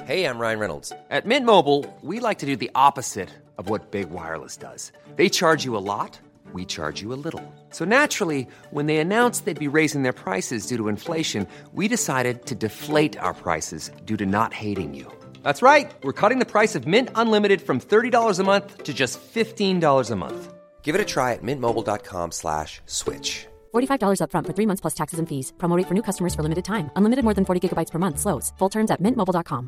Hey, I'm Ryan Reynolds. At Mint Mobile, we like to do the opposite of what Big Wireless does. They charge you a lot, we charge you a little. So naturally, when they announced they'd be raising their prices due to inflation, we decided to deflate our prices due to not hating you. That's right. We're cutting the price of Mint Unlimited from $30 a month to just $15 a month. Give it a try at mintmobile.com/switch. $45 up front for 3 months plus taxes and fees. Promo rate for new customers for limited time. Unlimited more than 40 gigabytes per month. Slows full terms at mintmobile.com.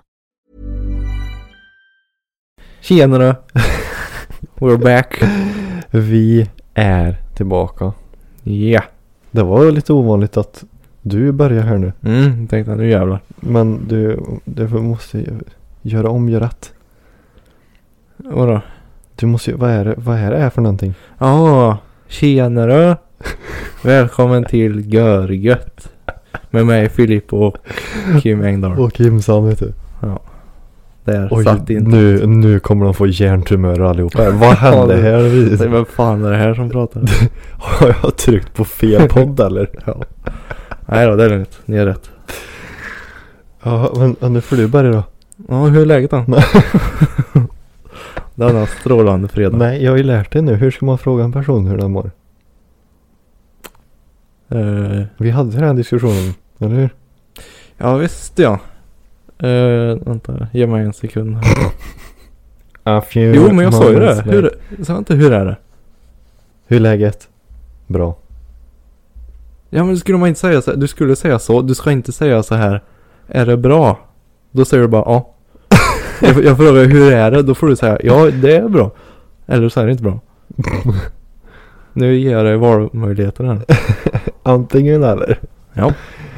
Tjenare. We're back. Vi är tillbaka. Ja. Det var lite ovanligt att du börjar här nu. Tänkte jag, nu jävlar. Men du måste göra om, göra rätt. Vadå? Du måste ju, vad är det här för någonting? Ja, tjenare. Välkommen till Görgött. Med mig Filip och Kim Engdahl. Och Kim Sam, vet du. Ja. Där Oj, satt in. Nu kommer de få hjärntumör allihopa. Vad hände här? Vad fan är det här som pratar? Har jag tryckt på fel podd eller? Ja. Nej då, det är lugnt. Ni är rätt. Ja, men nu får du börja då. Ja, hur är läget då? Denna strålande fredag. Nej, jag har ju lärt dig nu. Hur ska man fråga en person hur den mår? Vi hade den här diskussionen, eller hur? Ja, visst ja. Vänta, ge mig en sekund. Jo, men jag sa ju det. Hur är det? Hur är läget? Bra. Ja, men skulle man inte säga så. Du skulle säga så. Du ska inte säga så här. Är det bra? Då säger du bara ja. Jag frågar hur är det? Då får du säga ja, det är bra. Eller så är det inte bra. Nu ger jag dig valmöjligheter här. Antingen eller. Ja.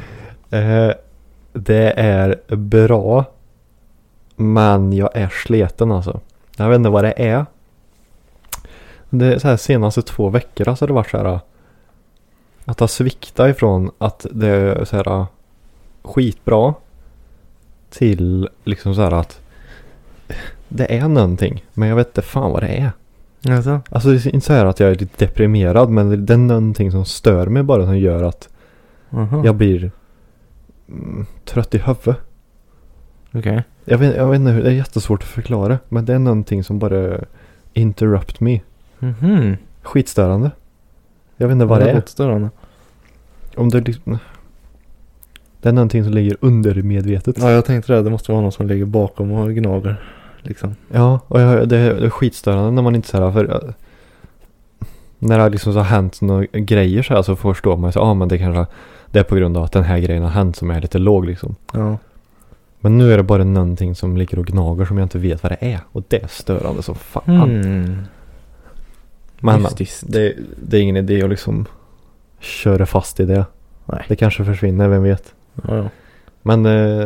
Det är bra. Men jag är sleten alltså. Jag vet inte vad det är. Det är så här senaste 2 veckor så har det varit så här. Att ha svikta ifrån att det är så här skitbra. Till liksom så här att det är någonting. Men jag vet inte fan vad det är. Alltså det är inte så här att jag är lite deprimerad. Men det är någonting som stör mig bara. Som gör att jag blir trött i huvudet. Okej. Jag vet inte hur. Det är jättesvårt att förklara. Men det är någonting som bara interrupt me. Skitstörande. Jag vet inte vad det är. Störande. Om det liksom... Det är någonting som ligger under medvetet. Ja, jag tänkte det. Det måste vara någon som ligger bakom och gnager. Liksom. Ja, och det är skitstörande när man inte så här... För, när det liksom så har hänt några grejer så här, så förstår man så men det kanske... Det är på grund av att den här grejen har hänt som är lite låg liksom. Ja. Men nu är det bara någonting som ligger och gnager som jag inte vet vad det är. Och det är störande som fan. Men det är ingen idé att liksom köra fast i det. Nej. Det kanske försvinner, vem vet. Ja. Men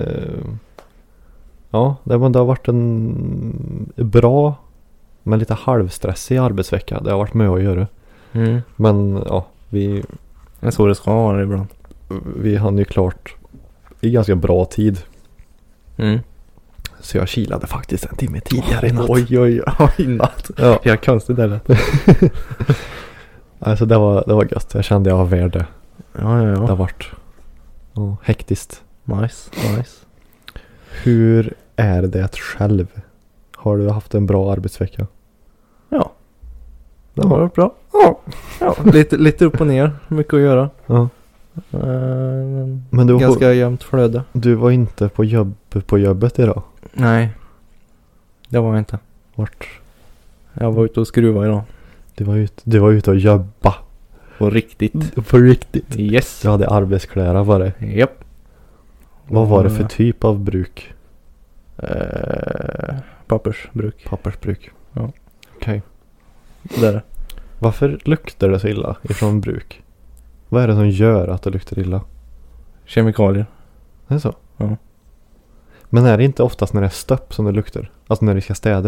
ja, det har varit en bra men lite halvstressig arbetsvecka. Det har varit med att göra. Men ja, det är så det ska vara ibland. Vi hann ju klart i ganska bra tid. Så jag kilade faktiskt en timme tidigare i natt. Oj, i natt. Ja. Jag är konstigt där. Alltså det var gött. Jag kände jag var värd det. Ja. Det har varit hektiskt. Nice. Hur är det själv? Har du haft en bra arbetsvecka? Ja. Det har varit bra. Ja. Lite upp och ner. Mycket att göra. Ja. Men du ganska jämnt flöde. Du var inte på jobbet idag? Nej. Det var jag inte. Vart? Jag var ute och skruva idag. Du var ute och jobba. På riktigt. På riktigt? Yes. Du hade arbetskläder, var det? Japp. Vad var det för typ av bruk? Pappersbruk. Pappersbruk. Ja. Okej. Det är det. Varför luktar det så illa ifrån bruk? Vad är det som gör att det luktar illa? Kemikalier. Det är så? Ja. Men är det inte oftast när det är stöpp som det luktar? Alltså när det ska städa?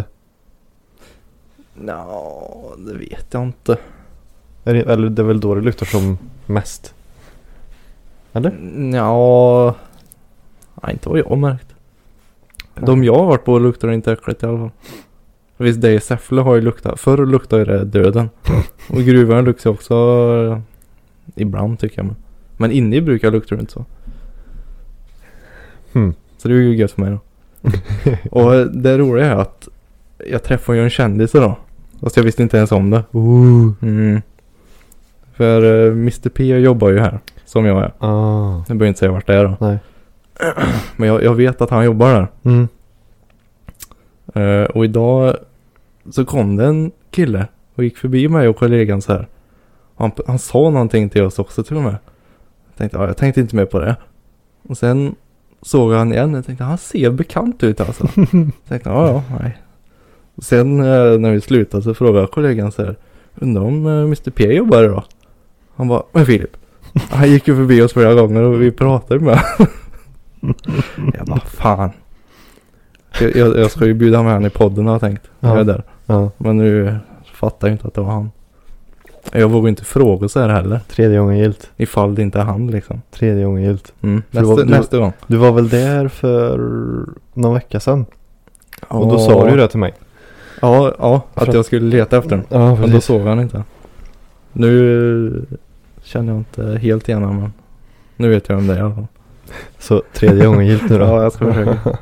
Det vet jag inte. Eller det är väl då det luktar som mest? Eller? Ja. Nej, inte vad jag har märkt. De jag har varit på luktar inte äckligt i alla fall. Visst, det i Säffle har ju luktat. Förr luktade det döden. Och gruvan luktar också ibland tycker jag. Men inne i brukar luktar det inte så. Så det är ju gött för mig då. Och det roliga är att jag träffade ju en kändis idag. Fast jag visste inte ens om det. För Mr. P jobbar ju här, som jag är. Jag behöver inte säga vart det är då. Nej. Men jag vet att han jobbar där. Och idag så kom det en kille och gick förbi mig och kollegan så här. Han sa någonting till oss också till och med. Jag tänkte inte mer på det. Och sen såg han igen och tänkte han ser bekant ut alltså. Jag tänkte nej. Och sen när vi slutade så frågade kollegan så här. Undrar om Mr. P jobbar idag? Han bara, men Filip. Han gick ju förbi oss flera gånger och vi pratade med. Jag bara, fan. Jag ska ju bjuda med han i podden har jag tänkt. Jag är där. Ja. Men nu fattar jag inte att det var han. Jag vågar inte fråga så här heller. 3:e gången gilt. Ifall det inte är han liksom. 3:e gången gilt. Nästa gång. Du var väl där för någon vecka sedan? Och då sa du ju det till mig. Ja, att jag skulle leta efter den. Ja, men då såg han inte. Nu känner jag inte helt igen men nu vet jag om det är i alla fall. Så 3:e gången gilt nu då? Ja, jag ska försöka.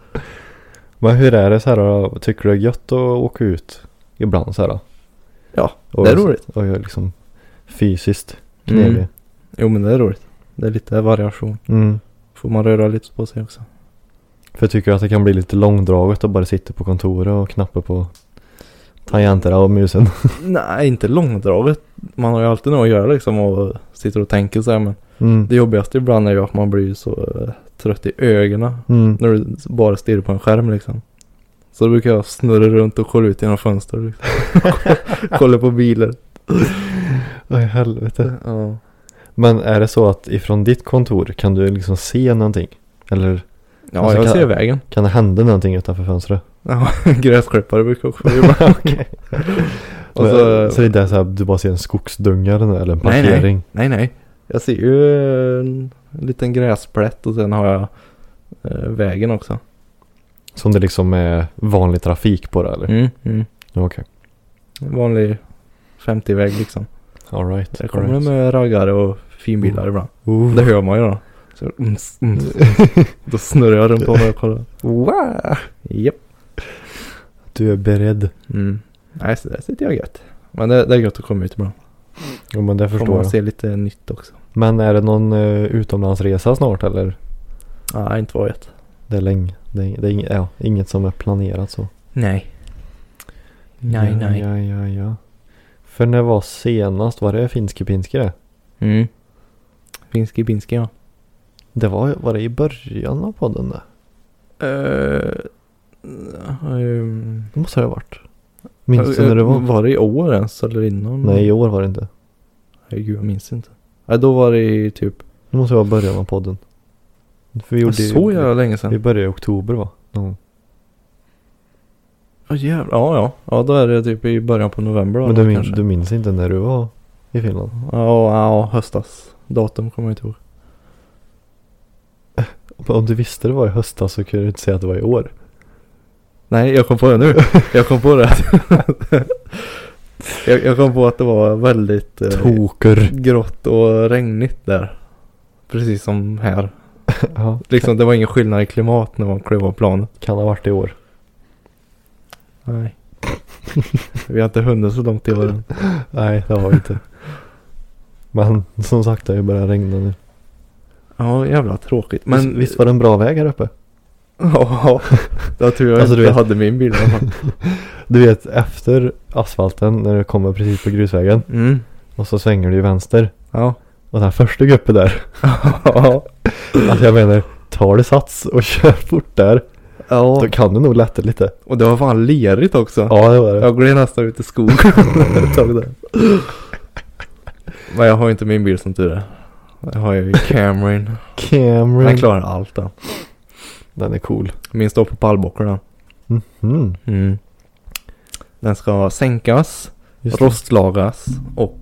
Men hur är det så här då? Tycker du det är gött att åka ut ibland så här då? Ja, det är roligt. Och jag liksom fysiskt knälig. Jo, men det är roligt. Det är lite variation. Får man röra lite på sig också. För jag tycker att det kan bli lite långdraget att bara sitta på kontoret och knappa på tangenterna och musen. Nej, inte långdraget. Man har ju alltid något att göra liksom och sitter och tänker så här, men det jobbigaste ibland är ju att man blir så trött i ögonen när du bara stirrar på en skärm liksom. Så då brukar jag snurra runt och kolla ut genom fönster liksom. Kolla på bilar. Oj, helvete. Ja. Men är det så att ifrån ditt kontor kan du liksom se någonting? Eller? Ja, alltså, jag ser vägen. Kan det hända någonting utanför fönstret? Ja, gräsklippare brukar också vara. Okej. Och så det är där så här, du bara ser en skogsdunga eller en parkering? Nej. Jag ser ju en liten gräsplätt och sen har jag vägen också. Som det liksom är vanlig trafik på det eller? Okej. Vanlig 50-väg liksom. All right. Det kommer med raggare och finbilar ibland. Det hör man ju då. Så, då snurrar jag runt om och kollar. Wow! Japp. Du är beredd. Nej, så där sitter jag gött. Men det är gött att komma ut ibland. Jo, men det förstår jag. Man ser lite nytt också. Men är det någon utomlandsresa snart eller? Nej, inte vad jag vet. Det är länge. Det är inget som är planerat så. Nej. Ja. För när var senast? Var det finski det? Finski, ja. Det var det i början av podden där? Det måste det ha varit. Minns du när det var? Var det i år ens eller innan? Nej, i år var det inte. Nej, gud, jag minns inte. Nej, då var det i typ... Det måste vara början av podden. För vi gjorde så jävla länge sedan. Vi började i oktober va? Jävlar, ja, då är det typ i början på november då. Men du minns inte när du var i Finland? Ja, höstas. Datum kommer jag inte ihåg. Om du visste det var i höstas så kunde du inte säga att det var i år. Nej, jag kom på det nu. Jag kom på det. jag kom på att det var väldigt grått och regnigt där. Precis som här. Ja. Liksom, det var ingen skillnad i klimat när man klev av planet. Kan ha varit i år. Nej. Vi har inte hunnit så långt i år. Nej, det har vi inte. Men som sagt, det har ju börjat regna nu. Ja, jävla tråkigt. Men visst var det en bra väg här uppe? Ja, jag tror jag alltså, inte hade min bil. Du vet, efter asfalten när du kommer precis på grusvägen och så svänger du i vänster. Ja. Och den första gruppen där. Ja. Alltså jag menar, tar du sats och kör fort där. Ja. Då kan du nog lätta lite. Och det var fan lerigt också. Ja, det var det. Jag gled nästan ut i skog. Men jag har inte min bil som tur är. Jag har ju Camryn. Den klarar allt då. Den är cool. Min står på pallbocken. Den ska sänkas, rostlagas och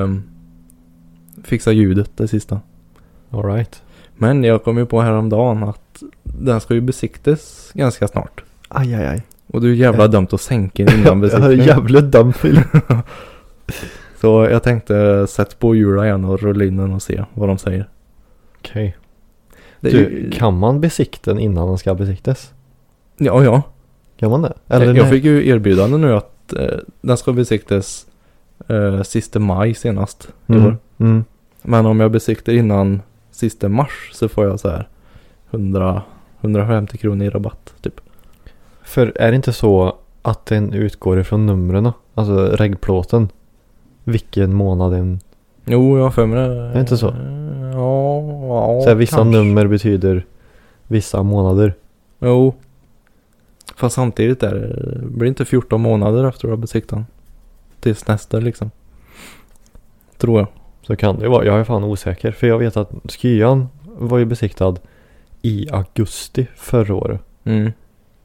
fixa ljudet det sista. All right. Men jag kom ju på häromdagen att den ska ju besiktas ganska snart. Aj. Och du är jävla dömt att sänka innan besiktning. Jag är jävla dömt Phil. Så jag tänkte sätta på hjulen igen och rulla in den och se vad de säger. Okej. Kan man besikta den innan den ska besiktas? Ja. Kan man det? Eller Jag nej? fick ju erbjudande nu att den ska besiktas sista maj senast i år. Mm. Men om jag besiktar innan sista mars så får jag så här 150 kronor i rabatt typ. För är det inte så att den utgår ifrån numren? Alltså regplåten? Vilken månad den... Jo, jag har för mig det. Är det inte så? Ja, Så här, vissa kanske. nummer betyder vissa månader. Jo. Fast samtidigt blir det inte 14 månader efter att ha besiktat den. Tills nästa liksom. Tror jag. Så kan det vara. Jag är fan osäker. För jag vet att Skyan var ju besiktad i augusti förra året. Mm.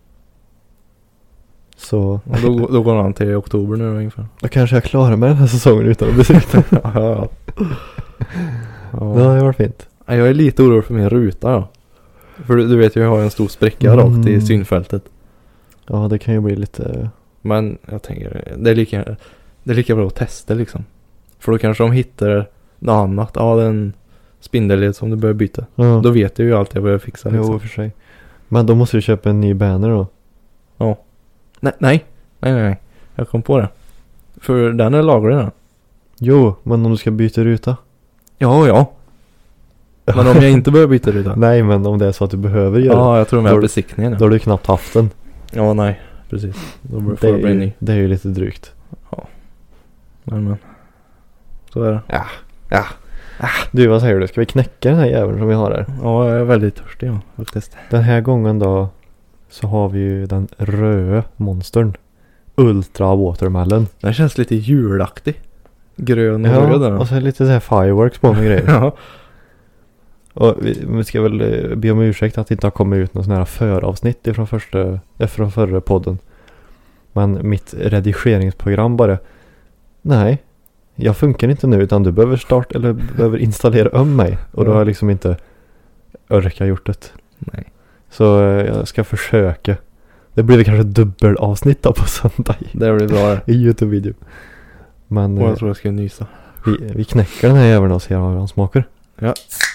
Så Och då går han till oktober nu ungefär. då kanske jag klarar mig den här säsongen utan att besikta. Ja. Det har varit fint. Jag är lite orolig för min ruta då. För du vet jag har en stor spricka rakt i synfältet. Ja, det kan ju bli lite... Men jag tänker det är lika bra att testa liksom. För då kanske de hittar något annat. Ja, det är en spindelled som du behöver byta. Ja. Då vet jag ju allt jag behöver fixa liksom. Jo, för sig. Men då måste du köpa en ny banner då. Ja. Nej. Jag kom på det. För den är laglig den. Jo, men om du ska byta ruta. Ja. Men om jag inte behöver byta ruta. Nej, men om det är så att du behöver göra det. Ja, jag tror de Då- är besiktningen. Då har du knappt haft den. Ja, nej. Precis. Då får Det jag bli är, ny. ju, det är ju lite drygt. Men. Så är det. Ja. Du, vad säger du? Ska vi knäcka den här jäveln som vi har här? Ja, jag är väldigt törstig faktiskt. Den här gången då så har vi ju den röda monstern. Ultra Watermelon. Den känns lite julaktig. Grön och röd där. och så lite så här fireworks på med grejer. Ja. Och vi ska väl be om ursäkt att det inte har kommit ut någon sån här föravsnitt från förra podden. Men mitt redigeringsprogram bara, nej, jag funkar inte nu utan du behöver installera om mig. Och då har jag liksom inte orkat gjort det. Nej. Så jag ska försöka. Det blir kanske dubbelavsnitt då på söndag Det blir bra det. i YouTube-video. Men Och jag tror jag ska nysa. vi knäcker den här jäveln och ser vad han smakar. Ja.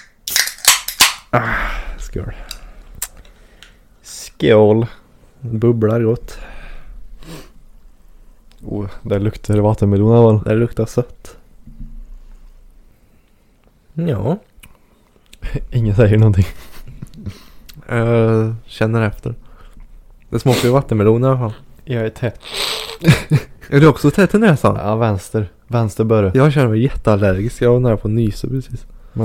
Skål. Skål. Bubblar gott. Det luktar vattenmelon. Det luktar sött. Ja. Ingen säger någonting. Jag känner efter. Det smakar ju vattenmelon i alla fall. Jag är tätt. Är du också tät i näsan? Ja, vänster börre. Jag känner mig jätteallergisk. Jag var nära på att nysa precis. Men...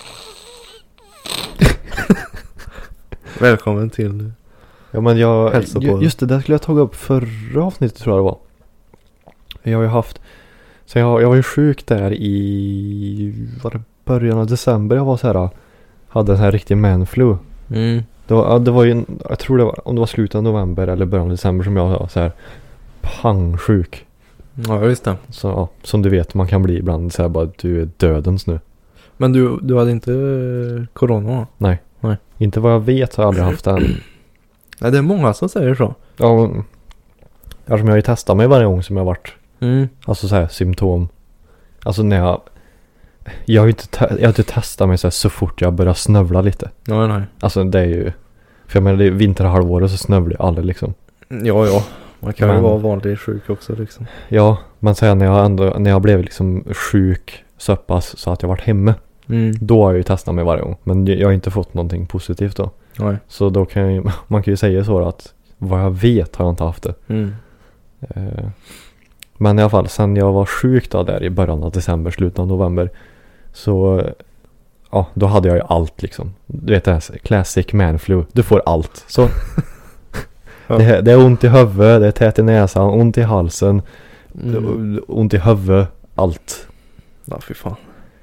Välkommen till... Ja, men Hälsa på. just det, där skulle jag ta upp förra avsnittet tror jag det var. Jag har ju haft... Så jag var ju sjuk där i... Var det början av december jag var så här... Hade en här riktig manflu. Mm. Det var ju... Jag tror det var... Om det var slutet av november eller början av december som jag var så här... Pangsjuk. Ja, visst det. Så ja, som du vet man kan bli ibland så här bara du är dödens nu. Men du hade inte corona va? Nej. Inte vad jag vet har jag aldrig haft det än. Nej, det är många som säger så. Ja, eftersom jag har ju testat mig varje gång som jag har varit. Mm. Alltså så här symptom. Alltså när jag har inte testat mig så fort jag börjar snövla lite. Nej. Alltså det är ju... För jag menar det är vinterhalvåret så snövlar ju alla liksom. Ja. Man kan ju Men- vara vanlig sjuk också liksom. Ja, men så här, när jag blev liksom sjuk så pass så att jag varit hemma. Mm. Då har jag ju testat mig varje gång. Men jag har inte fått någonting positivt då. Nej. Så då man kan ju säga så att vad jag vet har jag inte haft det. Mm. Men i alla fall, sen jag var sjuk då där i början av december, slutet av november. Så ja, då hade jag ju allt liksom. Du vet det här, classic manflu. Du får allt. Så Ja. det är ont i huvudet, det är tät i näsan, ont i halsen, ont i huvudet, allt. Ja, fy fan.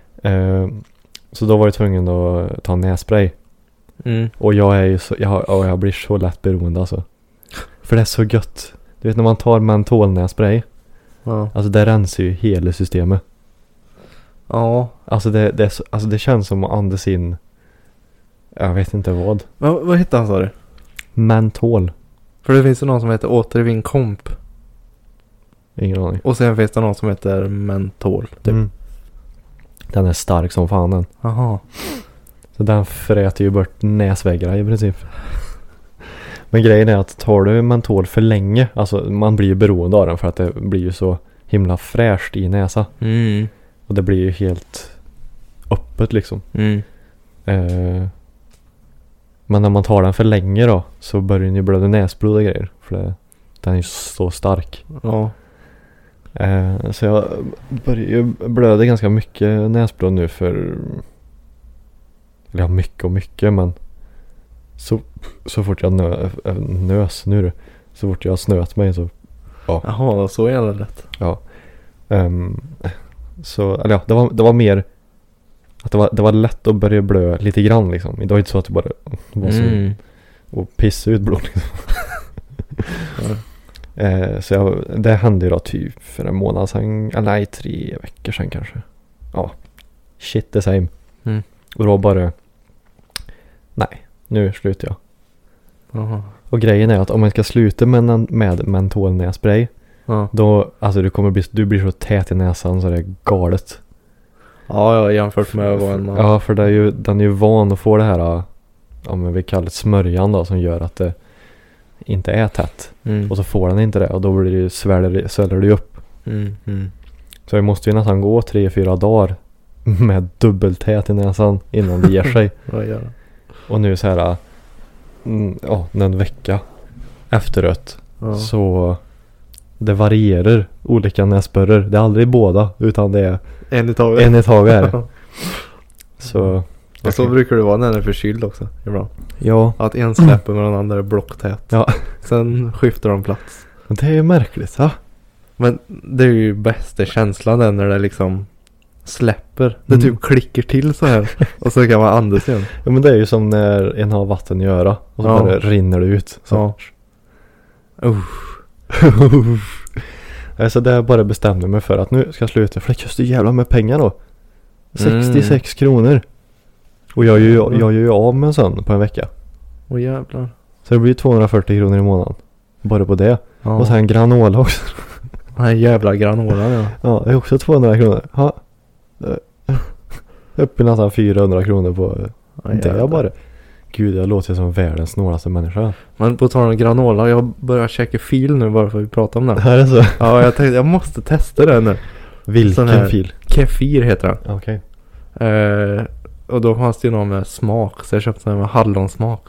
Så då var jag tvungen att ta nässpray. Mm. Och jag är ju så, jag blir så lätt beroende alltså. För det är så gött. Du vet när man tar mentolnässpray. Ja. Alltså det rensar ju hela systemet. Ja. Alltså det är så, alltså det känns som att andas in. Jag vet inte vad. Vad heter han sa du? Mentol. För det finns ju någon som heter Återvinn Komp. Ingen aning. Och sen finns det någon som heter Mentol. Typ. Mm. Den är stark som fan den. Jaha. Så den fräter ju bort näsväggarna i princip. Men grejen är att tar du mentol för länge, alltså man blir ju beroende av den för att det blir ju så himla fräscht i näsa. Och det blir ju helt öppet liksom. Men när man tar den för länge då så börjar den ju blöda näsblod och grejer. För den är ju så stark. Ja. Så jag börjar ju blöda ganska mycket näsblod nu för... Eller ja, mycket och mycket, men så fort jag nös nu, så fort jag snöt mig så... Ja. Jaha, så är det lätt. Ja. Så, eller ja, det var mer att det var lätt att börja blöda lite grann liksom. Det var inte så att det bara var så och pissa ut blod liksom. Så det hände ju då typ för en månad sedan, eller nej, 3 veckor sedan kanske. Ja, shit the same. Och då bara, nej, nu slutar jag. Aha. Och grejen är att om man ska sluta med mentolnässpray, då, alltså du blir så tät i näsan så det är galet. Ja, jämfört med vad en... Ja, för den är ju van att få det här, men vi kallar det smörjan då, som gör att det inte är tätt. Och så får den inte det, och då blir det sväller det upp. Så vi måste ju nästan gå 3-4 dagar med dubbeltät i näsan innan det ger sig. Och nu så här, en vecka efteråt så det varierar olika näsborrar. Det är aldrig båda, utan det är en i taget. En i taget. Så och så brukar det vara när den är förkyld också ibland. Ja. Att en släpper med den andra är blocktät. Ja. Sen skiftar de plats. Men det är ju märkligt, va? Men det är ju bästa känslan den när det liksom släpper. Det typ klickar till så här. Och så kan man andas igen. Ja, men det är ju som när en har vatten i öra och så bara rinner det ut. Så. Så det jag bara bestämde mig för att nu ska jag sluta, för det kostar jävla med pengar då. 66 kronor. Och jag gör ju av med en sån på en vecka. Åh jävlar. Så det blir 240 kronor i månaden. Bara på det. Ja. Och sen granola också. Nej, jävla granola, ja. Ja, det är också 200 kronor. Ja. Upp i nästan 400 kronor på det är bara. Gud, jag låter som världens snålaste människa. Men på tal om granola, jag börjar käka fil nu bara för att vi pratar om den. Är det så? Ja, jag tänkte jag måste testa den nu. Vilken fil? Kefir heter den. Okej. Och då fanns det ju någon med smak, så jag köpte den med hallonsmak.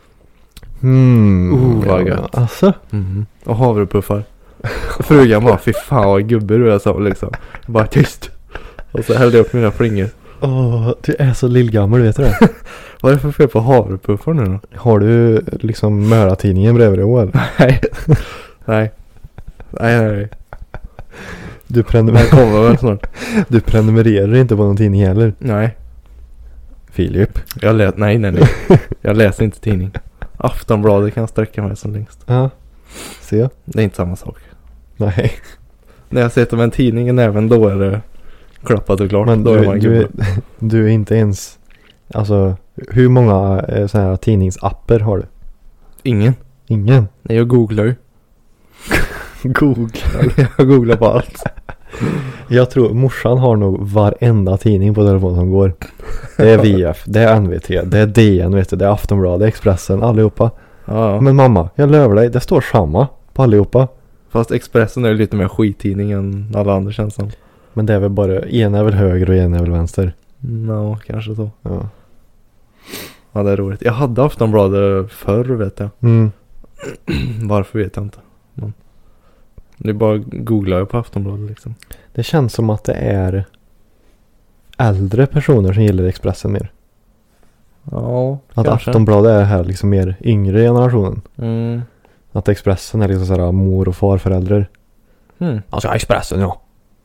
Vad gött. Alltså? Och havrepuffar. Frugan bara, fy fan vad gubbe du är, så liksom. Bara tyst. Och så hällde jag upp mina flingor. Du är så lillgammal, vet du det? Vad är det för fel på havrepuffar nu då? Har du liksom Möra-tidningen bredvid dig år? Nej. Nej. Du kommer väl snart. Du prenumererar inte på någon tidning heller? Nej. Filip? Nej. Jag läser inte tidning. Aftonbladet kan sträcka mig som längst. Ja. Se. Det är inte samma sak. Nej. När jag sitter med en tidning även då är det klappat och klart. Men då du är inte ens... Alltså, hur många sådana här tidningsapper har du? Ingen. Ingen? Nej, jag googlar ju. Jag googlar på allt. Jag tror morsan har nog varenda tidning på telefonen som går. Det är VF, det är NVT, det är DN, vet du, det är Aftonbladet, Expressen, allihopa. Ja. Men mamma, jag lovar dig, det står samma på allihopa. Fast Expressen är lite mer skittidning än alla andra, känns som. Men det är väl bara, en är väl höger och en är väl vänster. Kanske så. Ja. Ja, det är roligt. Jag hade Aftonbladet förr, vet jag. Varför vet jag inte. Men det är bara googlar jag på Aftonbladet liksom. Det känns som att det är äldre personer som gillar Expressen mer. Ja, att kanske. Aftonbladet är här liksom mer yngre generationen. Att Expressen är liksom sådär mor- och farföräldrar. Alltså Expressen, ja.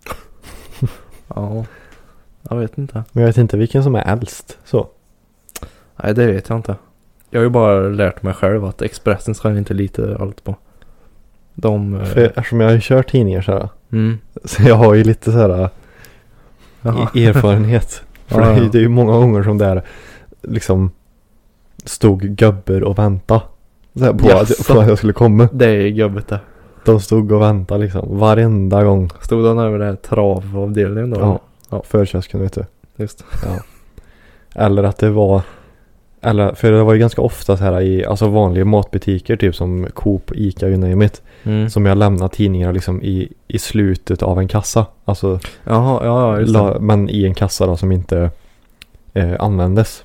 Ja, jag vet inte. Men jag vet inte vilken som är äldst, så. Nej, det vet jag inte. Jag har ju bara lärt mig själv att Expressen ska inte lita allt på. För eftersom jag har ju kört tidningar såhär. Så jag har ju lite såhär erfarenhet. För det är ju många gånger som det är liksom stod gubbar och vänta på att jag skulle komma. Det är gubbet det. De stod och väntade liksom varenda gång. Stod de över det här travavdelningen då? Ja. Förkösken, vet du. Just. Ja. Eller att det var Eller, för det var ju ganska ofta så här i alltså vanliga matbutiker typ som Coop, Ica, you name it. Som jag lämnar tidningar liksom i slutet av en kassa. Alltså, Jaha, ja, just det. men i en kassa då som inte användes.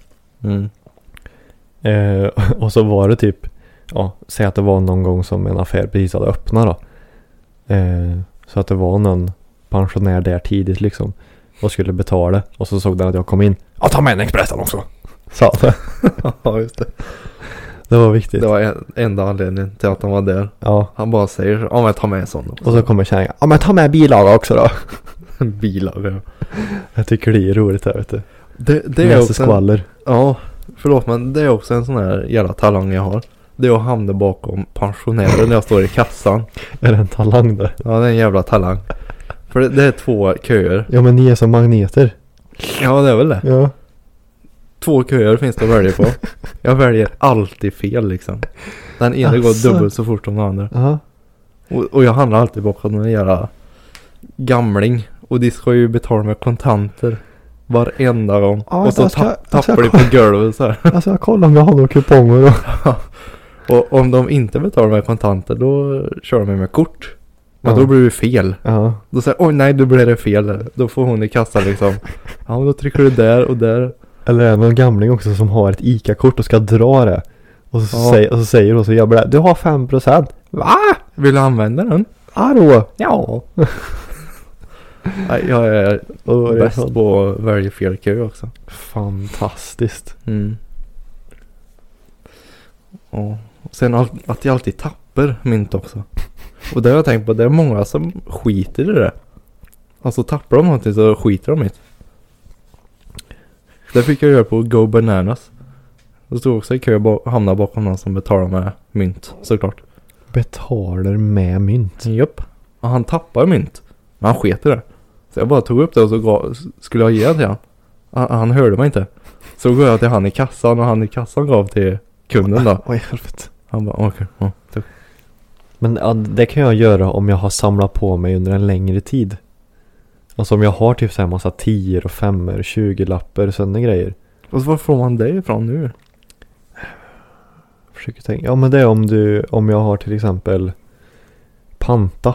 Och så var det typ, säg att det var någon gång som en affär precis hade öppnat då. Så att det var någon pensionär där tidigt liksom. Och skulle betala. Och så såg den att jag kom in. Ja, ta med en Expressen också. Sa det. Ja, just det. Det var viktigt. Det var enda anledningen till att han var där. Ja. Han bara säger, ja men ta med en sån också. Och så kommer kärringen. Ja, men ta med bilaga också då. Bilaga. Jag tycker det är roligt här, vet du. Det är också skvaller. Ja, förlåt, men det är också en sån här jävla talang jag har. Det är att hamna bakom pensionären när jag står i kassan. Är det en talang där? Ja, det är en jävla talang. För det är 2 köer. Ja, men ni är som magneter. Ja, det är väl det. Ja. 2 köer finns det att välja på. Jag väljer alltid fel liksom. Den ena går dubbelt så fort som den andra. Ja. Och jag handlar alltid bakom en jävla gamling. Och de ska ju betala med kontanter varenda gång. Ja, och så tappar de på golvet så här. Alltså jag kollar om jag har några kuponger då. Och om de inte betalar med kontanter, då kör de med kort. Men Ja. då blir det fel. Ja. Då säger oj nej, då blir det fel. Då får hon i kassan liksom. Ja, men då trycker du där och där. Eller är det någon gamling också som har ett ICA-kort och ska dra det. Och så, Ja. så säger hon så jobbar det. Du har 5%. Va? Vill du använda den? Hallå? Ja. Nej, jag är bäst på att välja fel kö också. Fantastiskt. Ja. Sen att jag alltid tappar mynt också. Och det har jag tänkt på, det är många som skiter i det. Alltså tappar de någonting så skiter de i det. Det fick jag göra på Go Bananas. Det stod också i kö och hamnade bakom någon som betalar med mynt, såklart. Betalar med mynt? Japp. Och han tappar mynt. Men han sket i det. Så jag bara tog upp det och så skulle jag ge det till han. Han hörde mig inte. Så går jag till han i kassan och han i kassan gav till kunden då. Oj, helvete. Han bara okej. Ja, Men ja, det kan jag göra om jag har samlat på mig under en längre tid. Alltså om jag har typ så här massa 10 och 5 20-lappar och sådana grejer. Och så var får man det ifrån nu? Försöker tänka. Ja, men det är om jag har till exempel panta.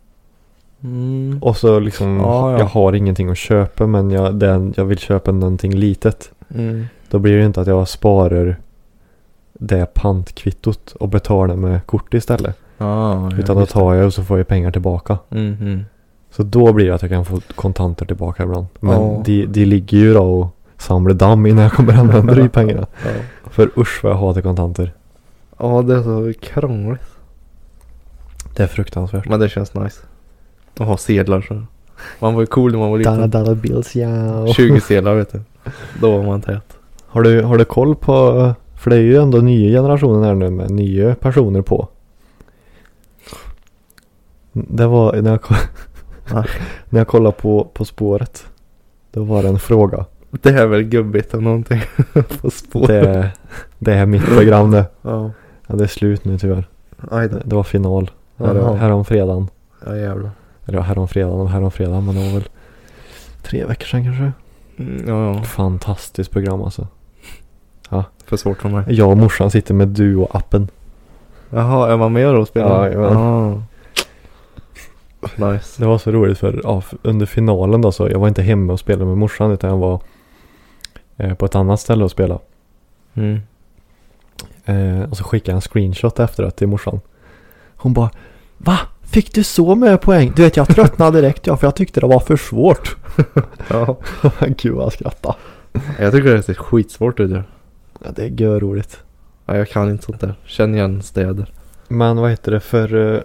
Och så liksom jag har ingenting att köpa, men jag vill köpa någonting litet. Då blir det inte att jag sparar det pantkvittot och betalar med kort istället. Utan då tar jag och så får jag pengar tillbaka. Så då blir det att jag kan få kontanter tillbaka ibland. Men de ligger ju då och samlar damm innan jag kommer använda de pengarna. För usch vad jag hatar kontanter. Ja, det är så krångligt. Det är fruktansvärt. Men det känns nice. Att ha sedlar så. Man var ju cool när man var liten. Dollar bills, ja. 20 sedlar, vet du. Då var man tät. Har du koll på, för det är ju ändå nya generationen här nu med nya personer på. Det var när jag kollade på spåret. Då var det en fråga. Det är väl gubbigt eller någonting på spåret. Det är mitt program det. Ja. Ja, det är slut nu tyvärr. Det var final. Här om fredagen. Ja, jävlar. Eller här om fredagen, men det var väl 3 veckor sedan kanske. Ja. Fantastiskt program alltså. Ja. För svårt för mig. Jag och morsan sitter med Duo-appen. Jaha, är man med då och spelar? Ja. Nice. Det var så roligt för under finalen då, så jag var inte hemma och spelade med morsan, utan jag var på ett annat ställe och spela. Och så skickade jag en screenshot efteråt till morsan. Hon bara, va? Fick du så mycket poäng? Du vet, jag tröttnade direkt för jag tyckte det var för svårt. Ja. Gud vad jag skrattade. Jag tycker det är skitsvårt ut. Ja, det är gör roligt. Ja, jag kan inte sånt där. Känner igen städer. Men vad heter det för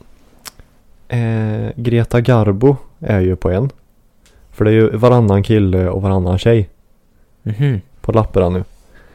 Greta Garbo är ju på en. För det är ju varannan kille och varannan tjej. På lapparna nu.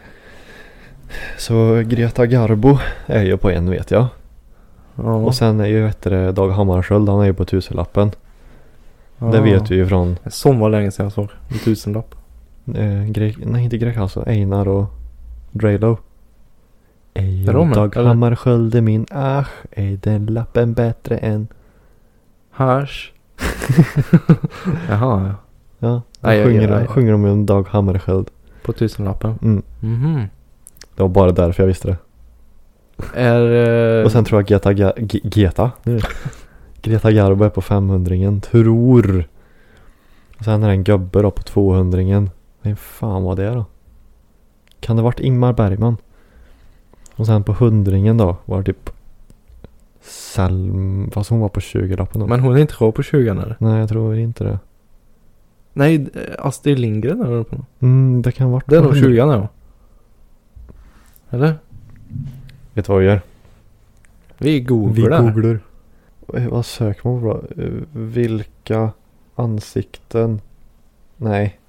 Så Greta Garbo är ju på en, vet jag. Ja. Och sen är ju Dag Hammarskjöld, han är ju på 1000-lappen. Ja. Det vet vi ju från. Som var länge sedan jag såg en 1000-lapp. Nej, inte Greg alltså. Einar och Draylo. Dag Hammarskjöld är min är den lappen bättre än Hash. Jaha, ja. Sjunger de om Dag Hammarskjöld på 1000-lappen. Det var bara därför jag visste det. Och sen tror jag Greta Garbo är på 500-ringen. Tror. Och sen är det en gubbe då på 200-ringen. Men fan vad det är då? Kan det varit Ingmar Bergman? Och sen på 100-ringen då var det typ fast hon var på 20-lappen då. Men hon är inte kvar på 20 eller? Nej, jag tror inte det. Nej, Astrid Lindgren är på. Det kan vara. Det är nog 20 nu. Eller? Vet du vad vi gör? Vi googlar. Vad söker man på? Vilka ansikten? Nej.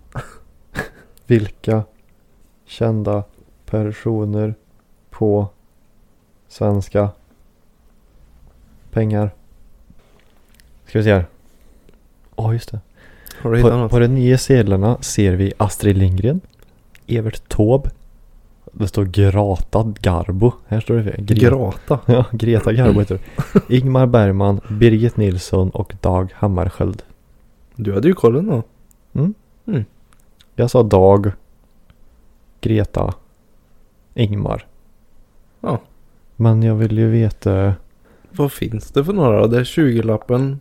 Vilka kända personer på svenska pengar? Ska vi se här. Just det. Har du hittat något? På de nya sedlarna ser vi Astrid Lindgren, Evert Taube. Det står Greta Garbo. Här står det Greta. Ja, Greta Garbo heter det. Ingmar Bergman, Birgit Nilsson och Dag Hammarskjöld. Du hade ju kollen då. Jag sa Dag, Greta, Ingmar. Ja. Men jag vill ju veta. Vad finns det för några? Det är 20-lappen.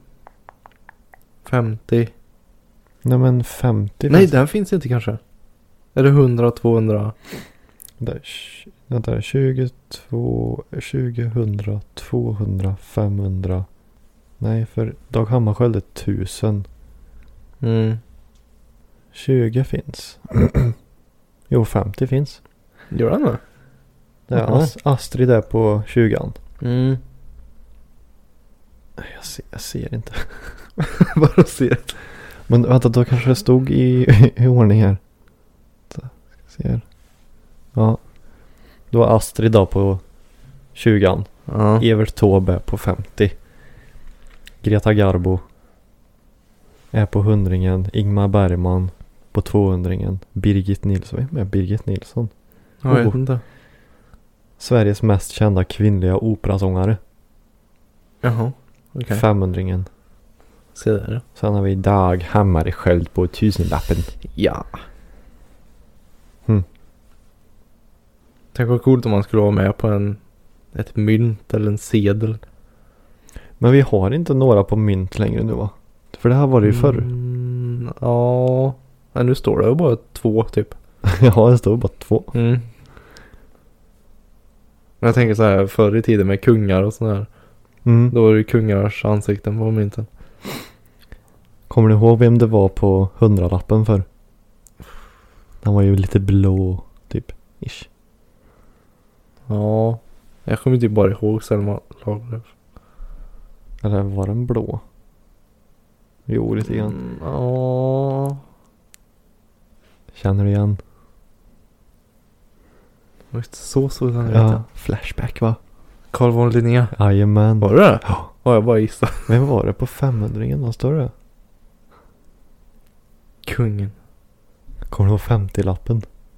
50. Nej men 50. Nej, den finns inte kanske. Är det 100, 200? Vänta, 22, 20, 200, 500. Nej, för Dag Hammarskjöld är 1000. 20 finns. Jo, 50 finns. Gör den det? Det är Astrid är på 20an. Jag ser inte. Bara ser. Men vänta, då kanske det stod i ordning här. Så, ska se här. Ja. Då var Astrid då på 20an. Evert Taube på 50. Greta Garbo är på 100-ringen. Ingmar Bergman på 200-ringen. Birgit Nilsson. Vem är Birgit Nilsson? Jag vet inte. Sveriges mest kända kvinnliga operasångare. Jaha, okej. 500-ringen. Se där. Sen har vi Dag Hammarskjöld på 1000-lappen. Ja. Tänk vad coolt om man skulle vara med på ett mynt eller en sedel. Men vi har inte några på mynt längre nu va? För det här var det ju förr. Ja. Men nu står det ju bara 2 typ. Ja, det står bara 2. Men jag tänker så här, förr i tiden med kungar och sådär. Då var det ju kungars ansikten på mynten. Kommer du ihåg vem det var på 100-lappen för? Han var ju lite blå typ. Ish. Ja. Jag kommer typ bara ihåg Selma Lagerlöf. Eller var den blå? Jo, lite grann. Ja. Känner du igen? Så den Ja, Flashback va? Carl von Linné. Jajamän. Var det? Ja. Ja, jag bara gissar. Vem var det på 500-ringen? Vad står det? Kungen. Kommer du ihåg 50-lappen?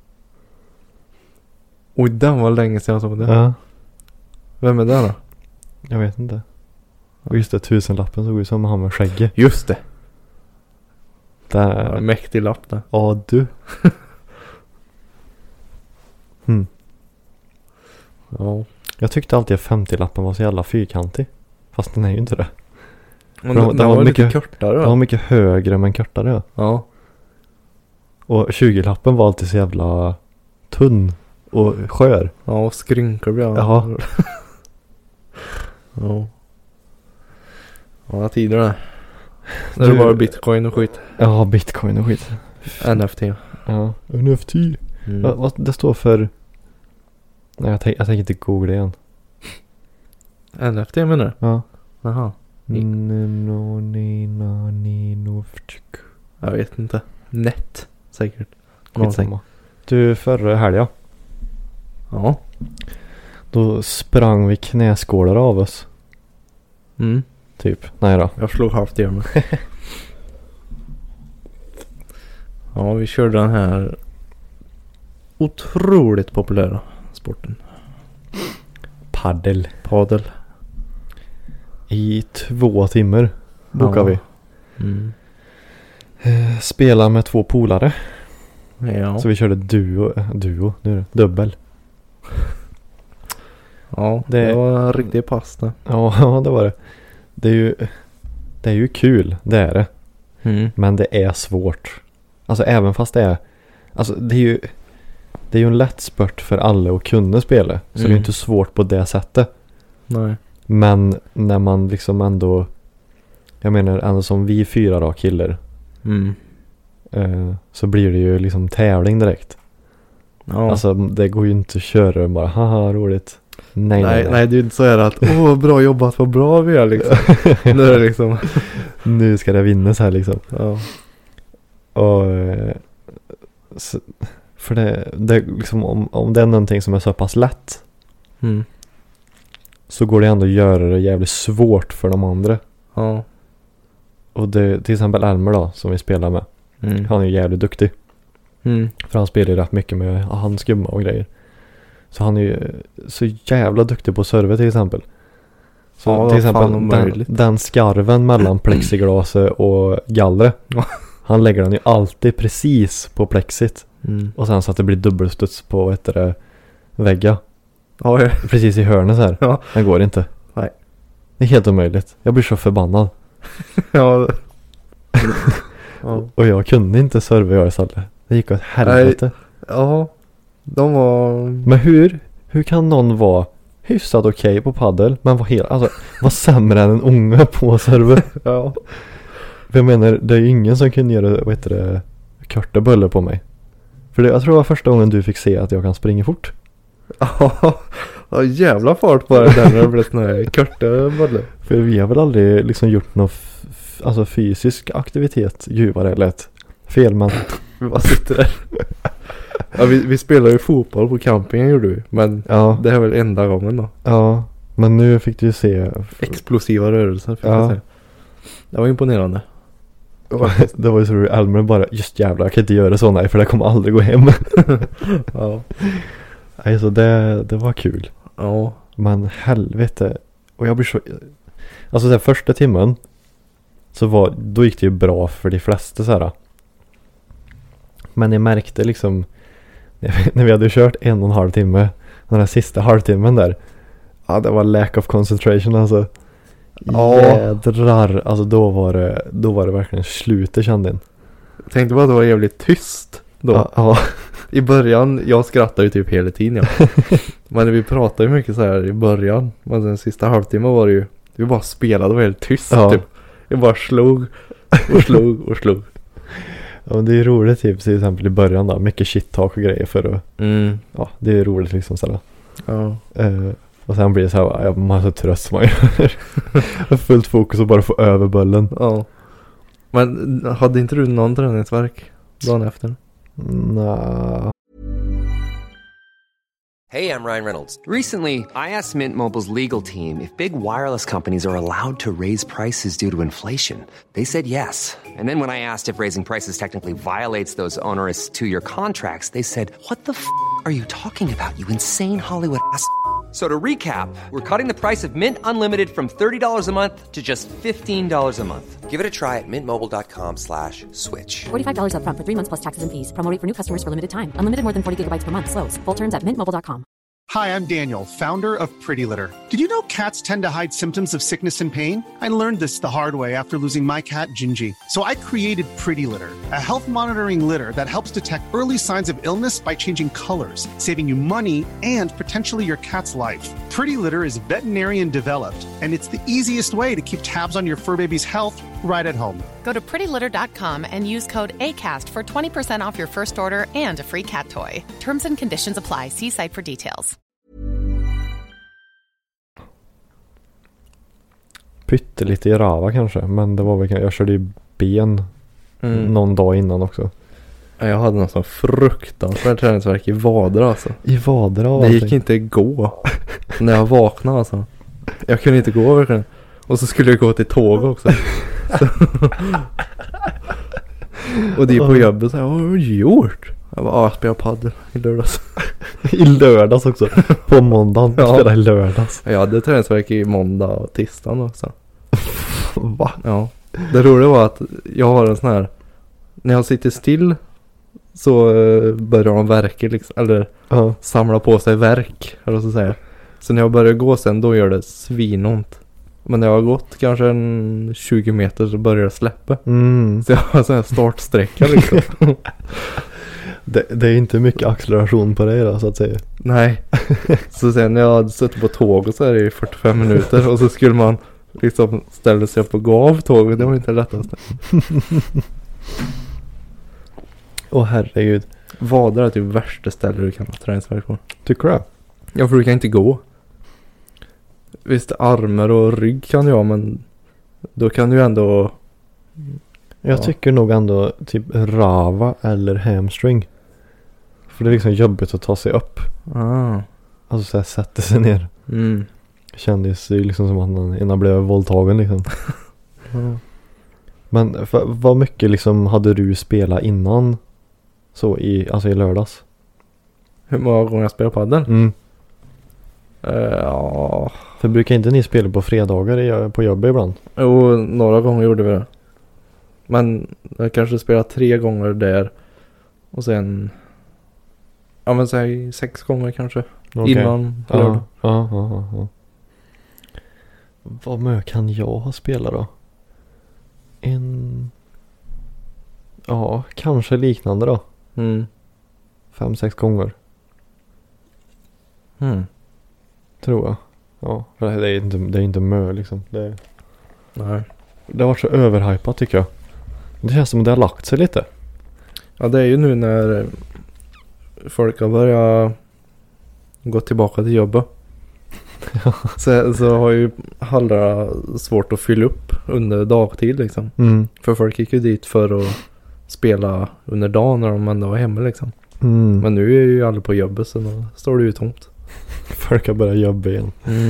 Oj, den var länge sedan jag såg det. Ja. Vem är det då? Jag vet inte. Och just det, 1000-lappen såg ut som han med skägget. Just det. Där. Ja, mäktig lapp där. Ja, du. Ja. Jag tyckte alltid att 50-lappen var så jävla fyrkantig. Fast den är ju inte det. Men den var mycket lite kortare. Den var mycket högre men kortare. Ja. Ja. Och 20-lappen var alltid så jävla tunn och skör. Ja, och skrynklig. Ja. Ja. Ja, tider det. När det bara bitcoin och skit. Ja, bitcoin och skit. NFT. Ja, NFT. Vad det står för... Nej, jag tänker inte googla igen. NFT menar du? Ja. Jaha. Jag vet inte. Net. Säkert. Skitsamma. Du, förra helgen. Ja. Då sprang vi knäskålar av oss. Typ. Nej då. Jag slog halvt i armen. Ja, vi körde den här otroligt populära sporten. Paddel. I 2 timmar bokar vi. Spela med 2 polare. Ja. Så vi körde duo nu är det dubbel. Ja, det var en riktig pasta. Ja, det var det. Det är ju kul, det är det. Men det är svårt. Alltså även fast det är... Alltså det är ju en lätt sport för alla att kunna spela. Så det är inte svårt på det sättet. Nej. Men när man liksom ändå... Jag menar ändå som vi 4 då, killar. Så blir det ju liksom tävling direkt. Ja. Alltså det går ju inte att köra och bara haha roligt. Nej, det är inte så här att bra jobbat, vad bra vi är liksom. Nu är det liksom nu ska det vinnas här liksom. Ja. Och för det liksom om det är någonting som är så pass lätt så går det ändå att göra det jävligt svårt för de andra. Ja. Och det till exempel Elmer då som vi spelar med. Han är ju jävligt duktig. För han spelar ju rätt mycket med handskumma och grejer. Så han är ju så jävla duktig på server till exempel. Så ja, till exempel den skarven mellan plexiglaset och gallret. Han lägger den ju alltid precis på plexit. Och sen så att det blir dubbelstuds på vägga. Ja. Precis i hörnet så här. Ja. Det går inte. Nej. Det är helt omöjligt. Jag blir så förbannad. Ja. Och jag kunde inte serva jag istället. Det gick åt helvete. Ja. De var... Men hur kan någon vara hyfsat okej på paddel men var sämre än en unge på server? Ja. För jag menar, det är ju ingen som kunde göra korta bullar på mig. För jag tror det var första gången du fick se att jag kan springa fort. Ja, jävla fart på det där när det blev såna här korta bullar. För vi har väl aldrig liksom gjort någon alltså fysisk aktivitet djupare eller ett fel, men vi bara sitter där. Ja, vi spelar ju fotboll på campingen gjorde vi. Men ja. Det är väl enda gången då. Ja, men nu fick du ju se explosiva rörelser fick jag säga. Det var imponerande. Det var ju så Elmer bara, just jävlar, jag kan inte göra så, nej, för det kommer aldrig gå hem. Ja. Alltså det var kul. Ja. Men helvete. Och jag blir så... Alltså den första timmen då gick det ju bra för de flesta så här. Men jag märkte liksom när vi hade kört 1,5 timme, den här sista halvtimmen där, ja, det var lack of concentration alltså. Jädrar, alltså då var det verkligen slutet, kände jag. Tänkte bara att det var jävligt tyst då. Ja. I början, jag skrattade ju typ hela tiden. Ja. Men vi pratade ju mycket så här i början. Men den sista halvtimmen var det ju, vi bara spelade och var helt tyst typ. Vi bara slog. Ja, men det är roligt typ till exempel i början då, mycket shit talk och grejer för att ja, det är roligt liksom sådär. Ja. Och sen blir det så här, man är så trött som man gör. Fullt fokus och bara få över bullen. Ja. Men hade inte du någon träningsvärk dagen efter? Nej. Hey, I'm Ryan Reynolds. Recently, I asked Mint Mobile's legal team if big wireless companies are allowed to raise prices due to inflation. They said yes. And then when I asked if raising prices technically violates those onerous 2-year contracts, they said, "What the f*** are you talking about, you insane Hollywood ass?" So to recap, we're cutting the price of Mint Unlimited from $30 a month to just $15 a month. Give it a try at mintmobile.com/switch. $45 up front for 3 months plus taxes and fees. Promo rate for new customers for limited time. Unlimited more than 40 gigabytes per month slows. Full terms at mintmobile.com. Hi, I'm Daniel, founder of Pretty Litter. Did you know cats tend to hide symptoms of sickness and pain? I learned this the hard way after losing my cat, Gingy. So I created Pretty Litter, a health monitoring litter that helps detect early signs of illness by changing colors, saving you money and potentially your cat's life. Pretty Litter is veterinarian developed, and it's the easiest way to keep tabs on your fur baby's health right at home. Go to prettylitter.com and use code ACAST for 20% off your first order and a free cat toy. Terms and conditions apply. See site for details. Pyttelite i rava kanske, men det var väl, jag körde ju ben någon dag innan också. Jag hade någon sån fruktansvärt träningsvärk i vader alltså. I vader? Det gick inte gå när jag vaknade alltså. Jag kunde inte gå verkligen. Och så skulle jag gå till tåg också. Och det är på jobbet så här, vad har du gjort? Jag var spelar paddel i lördags. I lördags också? På måndagen? Ja. Spela i lördags. Jag hade träningsvärk i måndag och tisdagen också. Va? Ja. Det roliga var att jag har en sån här, när jag sitter still så börjar de verka liksom, eller samla på sig verk, eller så säga. Så när jag börjar gå sen, då gör det svinont. Men när jag har gått kanske en 20 meter så börjar det släppa. Så jag har en sån här startsträcka liksom. Det är inte mycket acceleration på dig då, så att säga. Nej. Så sen när jag hade suttit på tåget så är det i 45 minuter. Och så skulle man liksom ställa sig upp och gå av tåget. Det var inte lättast. Herregud. Vad är det värsta stället du kan ha träningsvärk på? Tycker du? Ja, för du kan inte gå. Visst, armar och rygg kan jag, men då kan du ändå... Jag tycker nog ändå typ rava eller hamstring. För det är liksom jobbigt att ta sig upp. Alltså så här, sätta sig ner. Kändes ju liksom som att man innan blev våldtagen liksom. Men vad mycket liksom hade du spelat innan så i lördags? Hur många gånger jag spelar padel? Ja. För brukar inte ni spela på fredagar på jobbet ibland? Jo, några gånger gjorde vi det. Men jag kanske spelat 3 gånger där. Och sen... Ja, men säg 6 gånger kanske. Okay. Innan lördag. Ja. Vad mycket kan jag ha spelat då? Ja, kanske liknande då. 5-6 gånger. Tror jag. Ja, för det är inte mö liksom. Nej. Det har varit så överhypat tycker jag. Det känns som att det har lagt sig lite. Ja, det är ju nu när folk har börjat gå tillbaka till jobbet. så har ju hallarna svårt att fylla upp under dagtid liksom. För folk gick ju dit för att spela under dagen när de ändå var hemma liksom. Men nu är ju alla på jobbet, så då står det ju tomt. Folk har börjat jobba igen.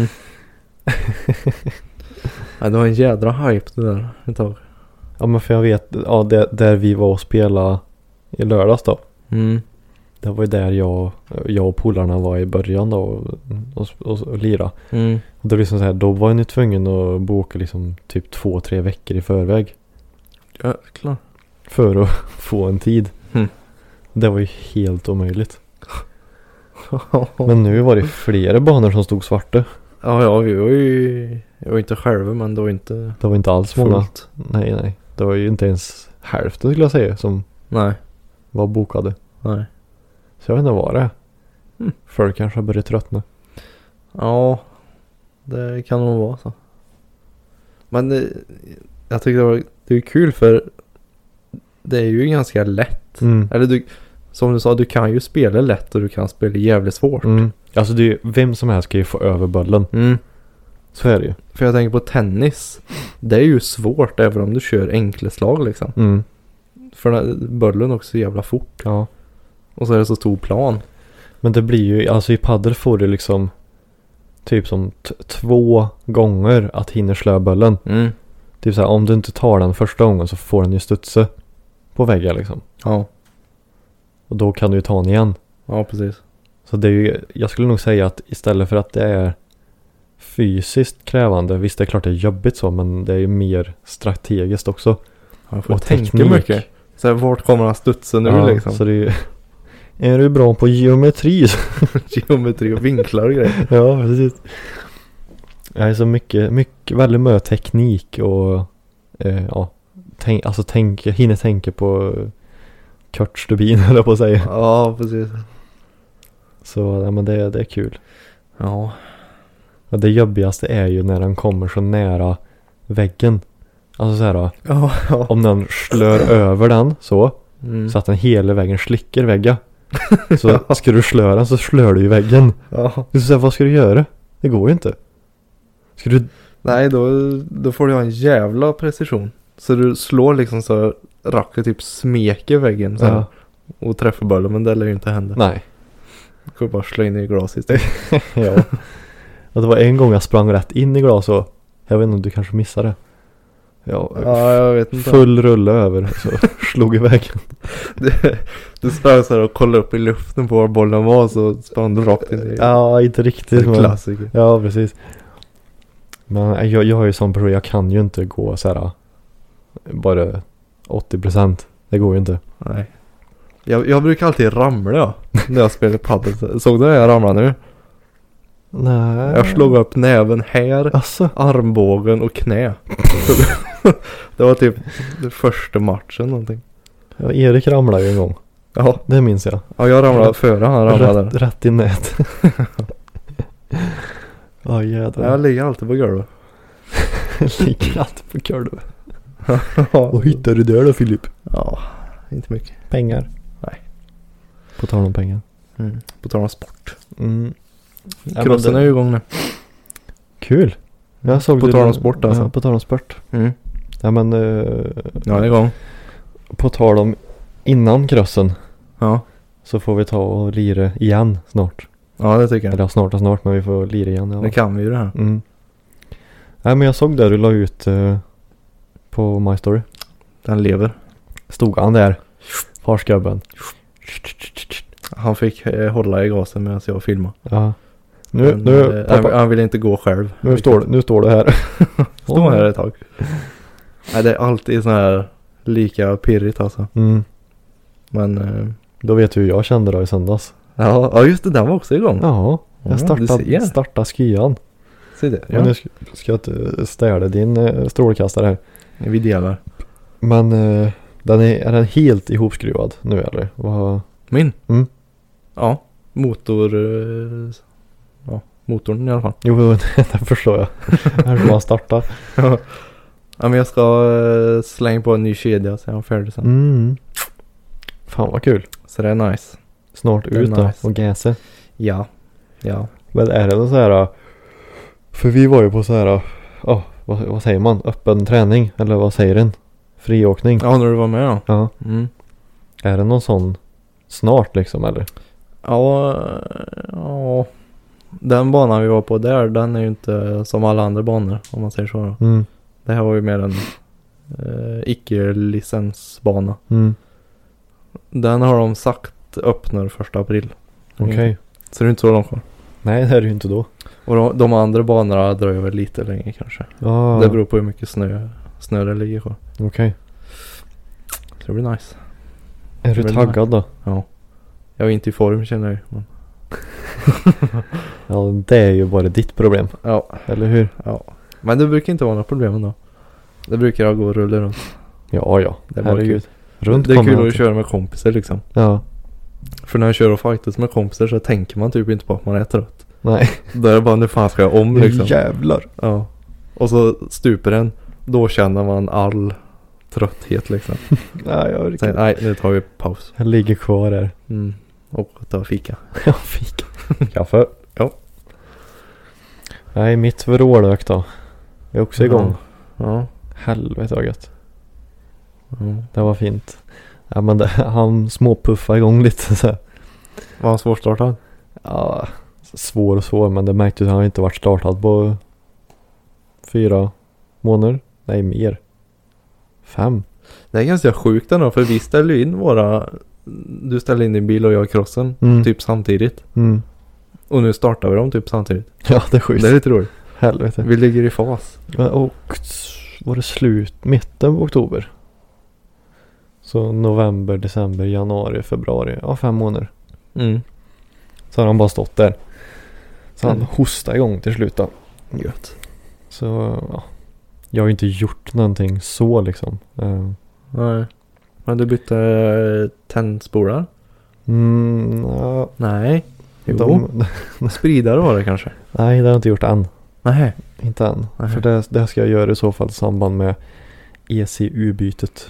Ja, det var en jädra hype det där ett tag. Ja, men för jag vet, där vi var och spela i lördags då. Det var ju där jag och polarna var i början då och lira. Och det liksom så här, då var ni tvungen att boka liksom typ 2-3 veckor i förväg. Ja, klart. För att få en tid. Det var ju helt omöjligt. Men nu var det flera banor som stod svarta. Ja, jag var inte själva, men det var inte alls fullt. Många. Nej. Det var ju inte ens hälften skulle jag säga som var bokade. Nej. Så jag vet inte vad det är. Folk kanske har börjat tröttna. Ja, det kan nog vara så. Men jag tycker det är kul, för det är ju ganska lätt. Eller som du sa, du kan ju spela lätt och du kan spela jävligt svårt. Alltså det är ju, vem som helst ska ju få över bollen. Så är det ju. För jag tänker på tennis. Det är ju svårt även om du kör enkla slag liksom. För bollen också jävla fort. Ja. Och så är det så stor plan. Men det blir ju, alltså i paddel får du liksom typ som 2 gånger att hinna slå bollen. Typ så här, om du inte tar den första gången så får den ju studsa på väggen liksom. Ja. Och då kan du ju ta den igen. Ja, precis. Så det är ju, jag skulle nog säga att istället för att det är fysiskt krävande, visst det är klart det är jobbigt så, men det är ju mer strategiskt också. Ja, och tänka mycket. Så här, vart kommer han studsa nu liksom? Så det är ju, är du bra på geometri? Geometri och vinklar och grejer. Ja, precis. Jag är så mycket väldigt mycket teknik och hinner tänka på Kurt Stubin eller på att säga. Ja, precis. Så ja, men det är kul. Ja. Och det jobbigaste är ju när den kommer så nära väggen. Alltså så här, om den slår över den så att den hela vägen slickar väggen. Så ska du slå den så slår du i väggen. Ja. Du säger, vad ska du göra? Det går ju inte. Ska du... Nej, då får du ha en jävla precision. Så du slår liksom så racket typ smeker väggen så här, och träffar bollen, men det lär ju inte hända. Nej. Du kan bara slå in i glas istället. Ja. Och det var en gång jag sprang rätt in i glas och jag vet inte om du kanske missade det. Ja, jag vet inte. Full rulle över så slog i väggen. Du sprang så här och kollade upp i luften på var bollen var, så sprang du rakt in i. Ja, inte riktigt. Men... klassiker. Ja, precis. Men jag har ju sån person, jag kan ju inte gå så här bara 80%. Det går ju inte. Nej. Jag brukar alltid ramla när jag spelar padel. Såg du det jag ramlade nu? Nej. Jag slog upp näven här, Alltså. armbågen och knä. Det var typ den första matchen någonting. Ja, Erik ramlade ju en gång. Ja, Det minns jag. ja jag ramlade före han ramlade. Rätt i nät. Ja, jädrar. Jag ligger alltid på golvet. Ligger alltid på golvet. Vad hittar du där då, Filip? Ja, inte mycket. Pengar. Nej. På tal om pengar. På tal om sport. Ja, Crossen men är ju igång nu. Kul. Jag såg På det- tal om sport alltså. Ja, på tal om sport. Mm. Ja, men Ja, det är igång. på tal om innan crossen Ja. så får vi ta och lira igen snart. Ja, det tycker jag. Eller ja, snart och snart, men vi får lira igen. Ja. Det kan vi ju det här. Mm. Nej, men jag såg där du la ut på My Story. Den lever. Stod han där. Farsgubben. Han fick hålla i gasen medan jag filmade. Ja. Men, Nu pappa, han vill inte gå själv. nu står du här. Stå här ett tag. Nej, det är alltid så här lika pirrigt alltså. Mm. Men Då vet du hur jag kände då i söndags. ja, just det, den var också igång. Ja, Ja, jag du ser. startade skyan. Se det. Ja. Ja. Nu ska jag inte ställa din strålkastare här. Vi delar. Men den är den helt ihopskruvad nu eller? Vad? Min? Mm. Ja. Motorn i alla fall. Jo, det förstår jag. Här ska man starta. Ja, men jag ska slänga på en ny kedja så jag är färdig sen. Mm. Fan vad kul. Så det är nice. Snart Det är ut då nice. och gäse. Ja. Ja. Men är det någon så här? För vi var ju på så här. Vad säger man? Öppen träning? Eller vad säger den? Friåkning? Ja, när du var med då. Ja. Mm. Är det någon sån snart liksom eller? Ja. Den banan vi var på där, den är ju inte som alla andra banor om man säger så då. Mm. Det här var ju mer en icke-licensbana. Mm. Den har de sagt öppnar 1 april. Okej. Så det är inte så långt kvar. Nej, det är det ju inte då. Och de andra banorna dröjer väl lite längre kanske. Ja. Det beror på hur mycket snö det ligger kvar. Okej. Så det blir nice. Är du Det blir taggad då? Ja. Jag är inte i form känner jag. Men... Ja, det är ju bara ditt problem. Ja. Eller hur? Ja. Men det brukar inte vara några problem ändå. Det brukar gå och rulla runt. Ja. Det är bara Herregud. kul. Runt Det är kommer kul att alltid. köra med kompisar liksom. Ja. För när jag kör och fightas med kompisar så tänker man typ inte på att man är trött. Nej. Då är det bara nu fan ska jag om liksom. Jävlar. Ja. Och så stuper den. Då känner man all trötthet liksom. Nej, jag Sen, nej, nu tar vi paus. Jag ligger kvar där. Och tar fika. Jag fick kaffe. Ja. Nej, mitt vrålök då. Jag är också igång. Ja. Helvete vad gött. Ja. Det var fint. Ja, men han småpuffade igång lite så här. Var han svårstartad? Ja, svår, men det märkte ju att han inte varit startad på 4 månader. Nej, mer. 5. Det är ganska sjukt ändå, för vi ställer in du ställer in din bil och jag crossen typ samtidigt. Mm. Och nu startar vi dem typ samtidigt. Ja, det är sjukt. Det är lite roligt. Helvete. Vi ligger i fas. Och var det mitten på oktober? Så november, december, januari, februari. Ja, 5 månader. Så har han bara stått där. Så han hostade igång till slut då. Gött. Så ja. Jag har ju inte gjort någonting så liksom. Nej. Men du bytte tändspolar? Ja, Nej. Jo. Spridare var det kanske? nej, det har jag inte gjort än. Nej. Inte än. Nej. För det ska jag göra i så fall i samband med ECU-bytet.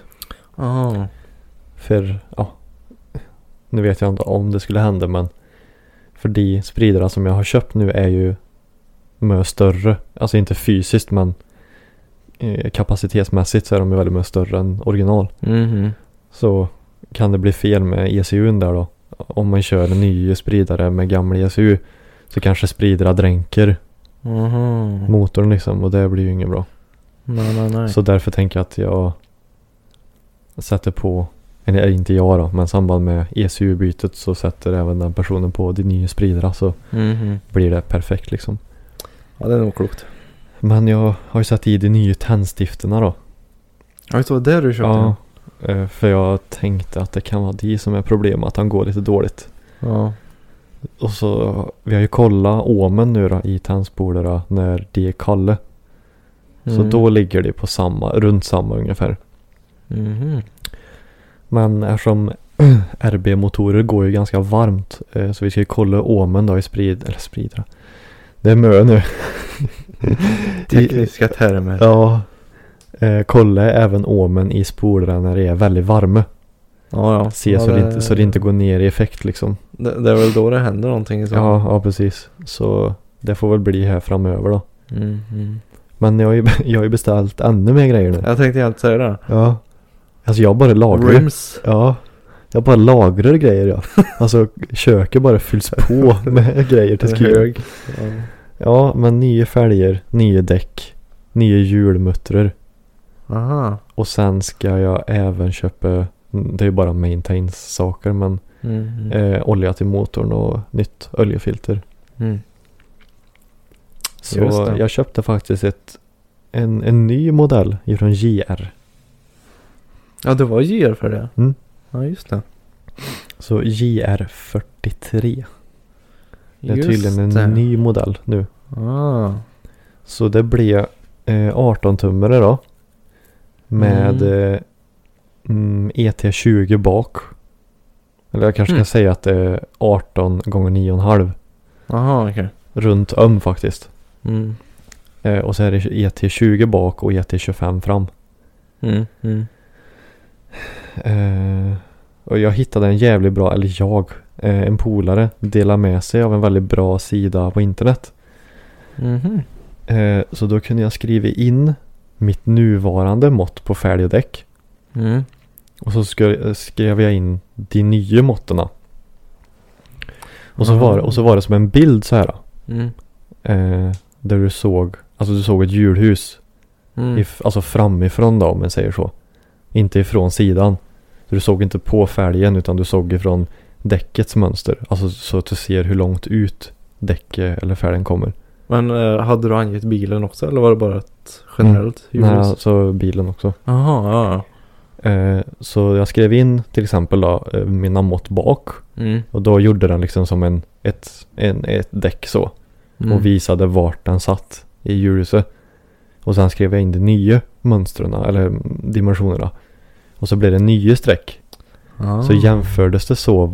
För ja, nu vet jag inte om det skulle hända, men för de spridare som jag har köpt nu är ju mycket större. Alltså inte fysiskt, men kapacitetsmässigt så är de ju väldigt mycket större än original. Så kan det bli fel med ECUn där då. Om man kör en ny spridare med gamla ECU så kanske spridare dränker motorn liksom, och det blir ju inget bra. Nej. Så därför tänker jag att jag sätter på, eller inte jag då, men i samband med ECU-bytet så sätter även den personen på de nya spridare, så blir det perfekt liksom. Ja, det är nog klokt. Men jag har ju satt i de nya tändstifterna då. Ja, det var det du köpte. Ja, För jag tänkte att det kan vara det som är problemet, att han går lite dåligt. Ja. Och så, vi har ju kollat åmen nu då i tandspolarna när de är kalla. Så då ligger det på runt samma ungefär. Mhm. Men eftersom RB-motorer går ju ganska varmt, så vi ska ju kolla åmen då i spridra. Det är mö nu. Tekniska termer. Ja. Kolla även åmen i spolarna när det är väldigt varma. Ja. Se så det inte går ner i effekt liksom. Det är väl då det händer någonting. Så. Ja, precis. Så det får väl bli här framöver då. Men jag har ju beställt ännu mer grejer nu. Jag tänkte helt säga det. Ja. Alltså jag bara lagrar. Rims. Ja. Jag bara lagrar grejer, ja. Alltså köket bara fylls på med grejer till skruv. Ja, men nya fälgar, nya däck, nya hjulmuttrar. Aha. Och sen ska jag även köpa, det är ju bara maintains-saker, men olja till motorn och nytt oljefilter. Så jag köpte faktiskt en ny modell från JR. Ja, det var JR för det. Ja, just det. Så JR43. Det är Just tydligen en ny modell nu. Så det blev 18-tummare då. Med ET20 bak. Eller jag kanske ska säga att det är 18 gånger 9,5. Aha, okej. Runt faktiskt. Och så är det ET20 bak och ET25 fram. Och jag hittade en jävligt bra, en polare delar med sig av en väldigt bra sida på internet. Så då kunde jag skriva in mitt nuvarande mått på fälgdäck. Och så skrev jag in de nya måtterna. Och så var det som en bild så här. Där du såg ett hjulhus. Alltså framifrån då, om man säger så. Inte ifrån sidan. Så du såg inte på fälgen, utan du såg ifrån däckets mönster. Alltså så att du ser hur långt ut däcket eller fälgen kommer. Men hade du angett bilen också, eller var det bara ett generellt hjulhus? Nej, alltså bilen också. Aha, ja. Så jag skrev in till exempel då mina mått bak. Och då gjorde den liksom som ett däck så. Och visade vart den satt i hjulhuset. Och sen skrev jag in de nya mönstren eller dimensionerna. Och så blev det nya streck. Så jämfördes det så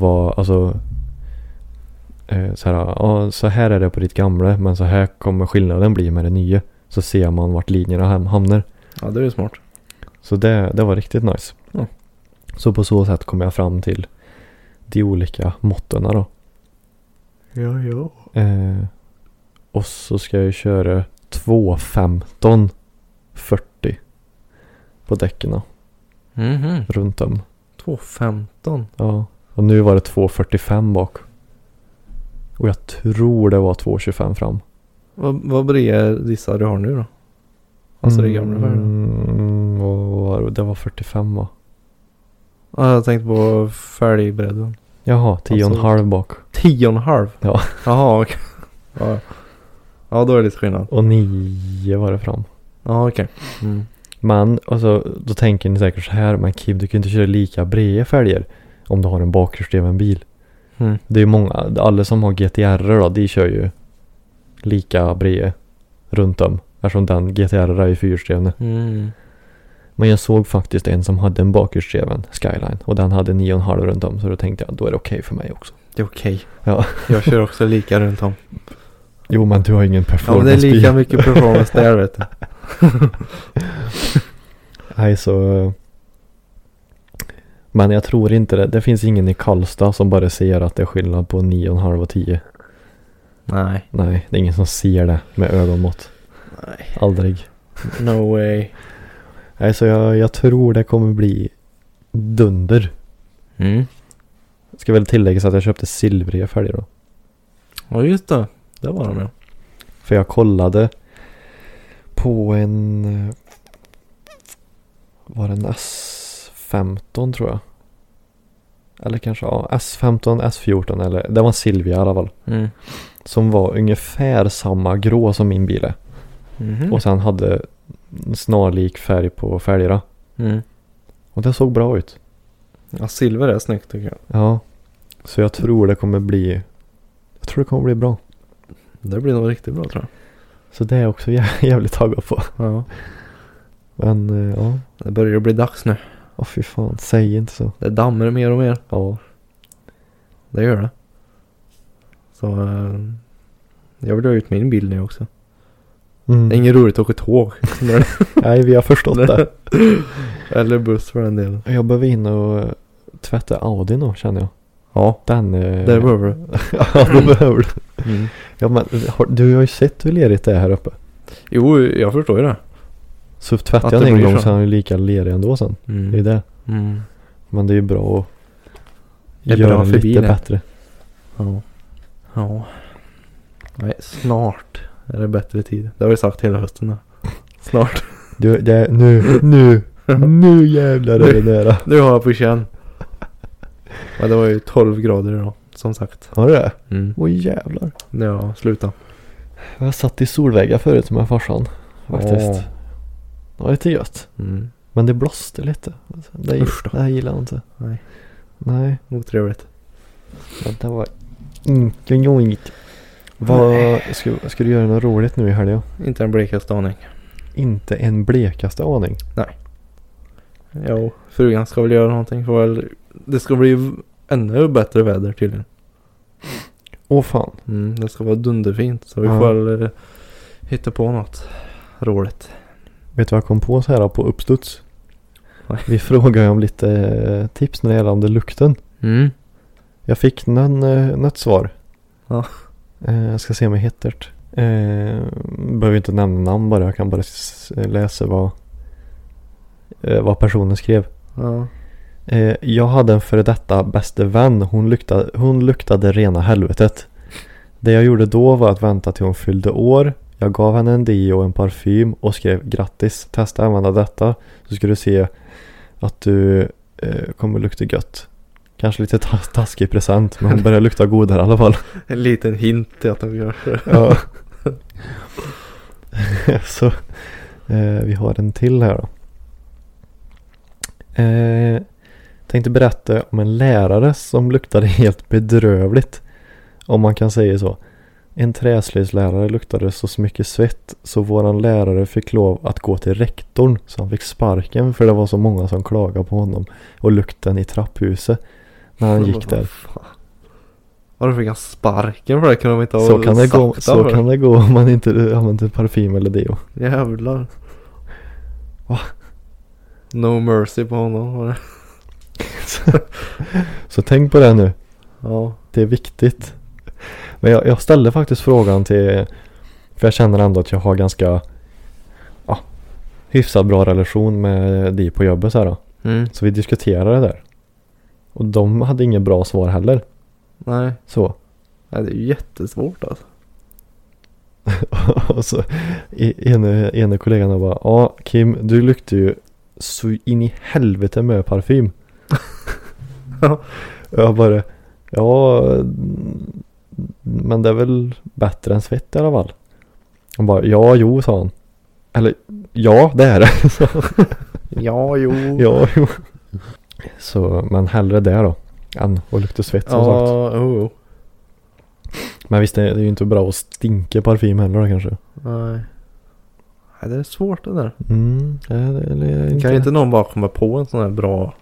så här är det på ditt gamla, men så här kommer skillnaden bli med det nya. Så ser man vart linjerna hamnar. Ja, det är ju smart. Så det var riktigt nice. Så på så sätt kom jag fram till de olika måtterna då. Ja. Och så ska jag köra 2.15 40 på däcken runt om. 2.15? Ja. Och nu var det 2.45 bak. Och jag tror det var 2.25 fram. Vad blir dissa du har nu då? Alltså det gamla det var 45 va? Ja, jag tänkte på fälgbredden. Jaha, 10,5 bak. 10,5? Ja. Jaha, okej. Ja, då är det lite skillnad. Och 9 var det fram. Ja, okej. Men alltså, då tänker ni säkert så här, men Kim, du kan inte köra lika breda fälgar om du har en bakhjulsdriven bil. Det är ju många, alla som har GTR då, de kör ju lika breda runt om. Eftersom den GTR är ju fyrhjulsdriven. Men jag såg faktiskt en som hade en bakhjulsdriven Skyline. Och den hade 9,5 runt om. Så då tänkte jag, då är det okej för mig också. Det är okej. Ja. Jag kör också lika runt om. Jo, men du har ingen performance. Ja, men det är lika mycket performance där, vet du. Nej, så... Men jag tror inte det. Det finns ingen i Karlstad som bara ser att det är skillnad på 9,5 och 10. Nej. Nej, det är ingen som ser det med ögonmått. Nej. Aldrig. No way. Nej, så jag tror det kommer bli dunder. Ska väl tillägga så att jag köpte silvriga fälgar då. Ja, just det. Det var de, ja. För jag kollade på var det en S15 tror jag. Eller kanske S15, S14 eller det var Silvia i alla fall. Som var ungefär samma grå som min bil är. Och sen hade snarlik färg på fälgarna. Och det såg bra ut. Ja, silver är snyggt tycker jag. Ja. Så jag tror det kommer bli bra. Det blir nog riktigt bra tror jag. Så det är jag också jävligt taggad på. Ja. Men ja. Det börjar bli dags nu. Åh fy fan, säg inte så. Det dammar mer och mer. Ja. Det gör det. Så jag vill ha ut min bil nu också. Det är inget roligt att åka tåg. Nej, vi har förstått det. Eller buss för den delen. Jag behöver in och tvätta Audi nu, känner jag. Ja, den det behöver du. Ja, det behöver du. Mm. Ja, men du har ju sett hur lerigt det är här uppe. Jo, jag förstår ju det. Så tvättar Att jag det en blir gång så. så är han ju lika lerig ändå sen. Det är det. Men det är ju bra att det är göra bra för lite bilen. bättre. Ja. Ja. Nej, snart är det bättre tid. Det har vi sagt hela hösten då. Snart. Nu jävlar är det nära. Nu har jag på känn. Men det var ju 12 grader idag, som sagt. Har du det? Mm. Åh jävlar. Ja, sluta. Jag satt i solväggar förut med farsan. Faktiskt. Det var lite gött. Mm. Men det blåste lite. Det här gillar jag inte. Nej. Otrevligt. Men det var inte jobbigt. Ska du göra något roligt nu i helgen? Inte en blekaste aning. Inte en blekaste aning? Nej. Jo, frugan ska väl göra någonting. Det ska bli ännu bättre väder tydligen. Åh fan. Det ska vara dunderfint. Så vi får väl hitta på något roligt. Vet du vad jag kom på så här på uppstuds? Nej. Vi frågade om lite tips när det gäller lukten. Jag fick något svar. Ja. Jag ska se om jag hittar det. Behöver inte nämna namn bara. Jag kan bara läsa vad personen skrev. Ja. Jag hade en före detta bäste vän. Hon luktade rena helvetet. Det jag gjorde då var att vänta till hon fyllde år. Jag gav henne en deo och en parfym och skrev grattis. Testa använda detta. Så ska du se att du kommer lukta gött. Kanske lite taskig present. Men hon börjar lukta godare i alla fall. En liten hint till att de gör det. Ja. Så vi har en till här då. Tänkte berätta om en lärare som luktade helt bedrövligt. Om man kan säga så. En träslöjdslärare luktade så mycket svett så våran lärare fick lov att gå till rektorn så han fick sparken för det var så många som klagade på honom och lukten i trapphuset när han gick där. Varför fick han sparken för det? Kan de inte ha så kan det gå om man inte använder parfym eller deo. Jävlar. Va? No mercy på honom. Så tänk på det nu. Ja. Det är viktigt. Men jag ställde faktiskt frågan till... För jag känner ändå att jag har ganska... hyfsat bra relation med de på jobbet så här då. Så vi diskuterade det där. Och de hade inget bra svar heller. Nej. Så. Nej, det är ju jättesvårt alltså. Och så ena kollegan bara... Ja, Kim, du luktar ju så in i helvete med parfym. Ja. Jag bara... Ja... Men det är väl bättre än svett i alla fall. Han bara, ja, jo, sa han. Eller, ja, det är det. Ja, jo. Ja, jo. Så, men hellre det då. Än att lukta svett som sagt. Ja, Men visst, det är ju inte bra att stinka parfym heller då, kanske. Nej. Nej, det är svårt det där. Kan inte någon bara komma på en sån här bra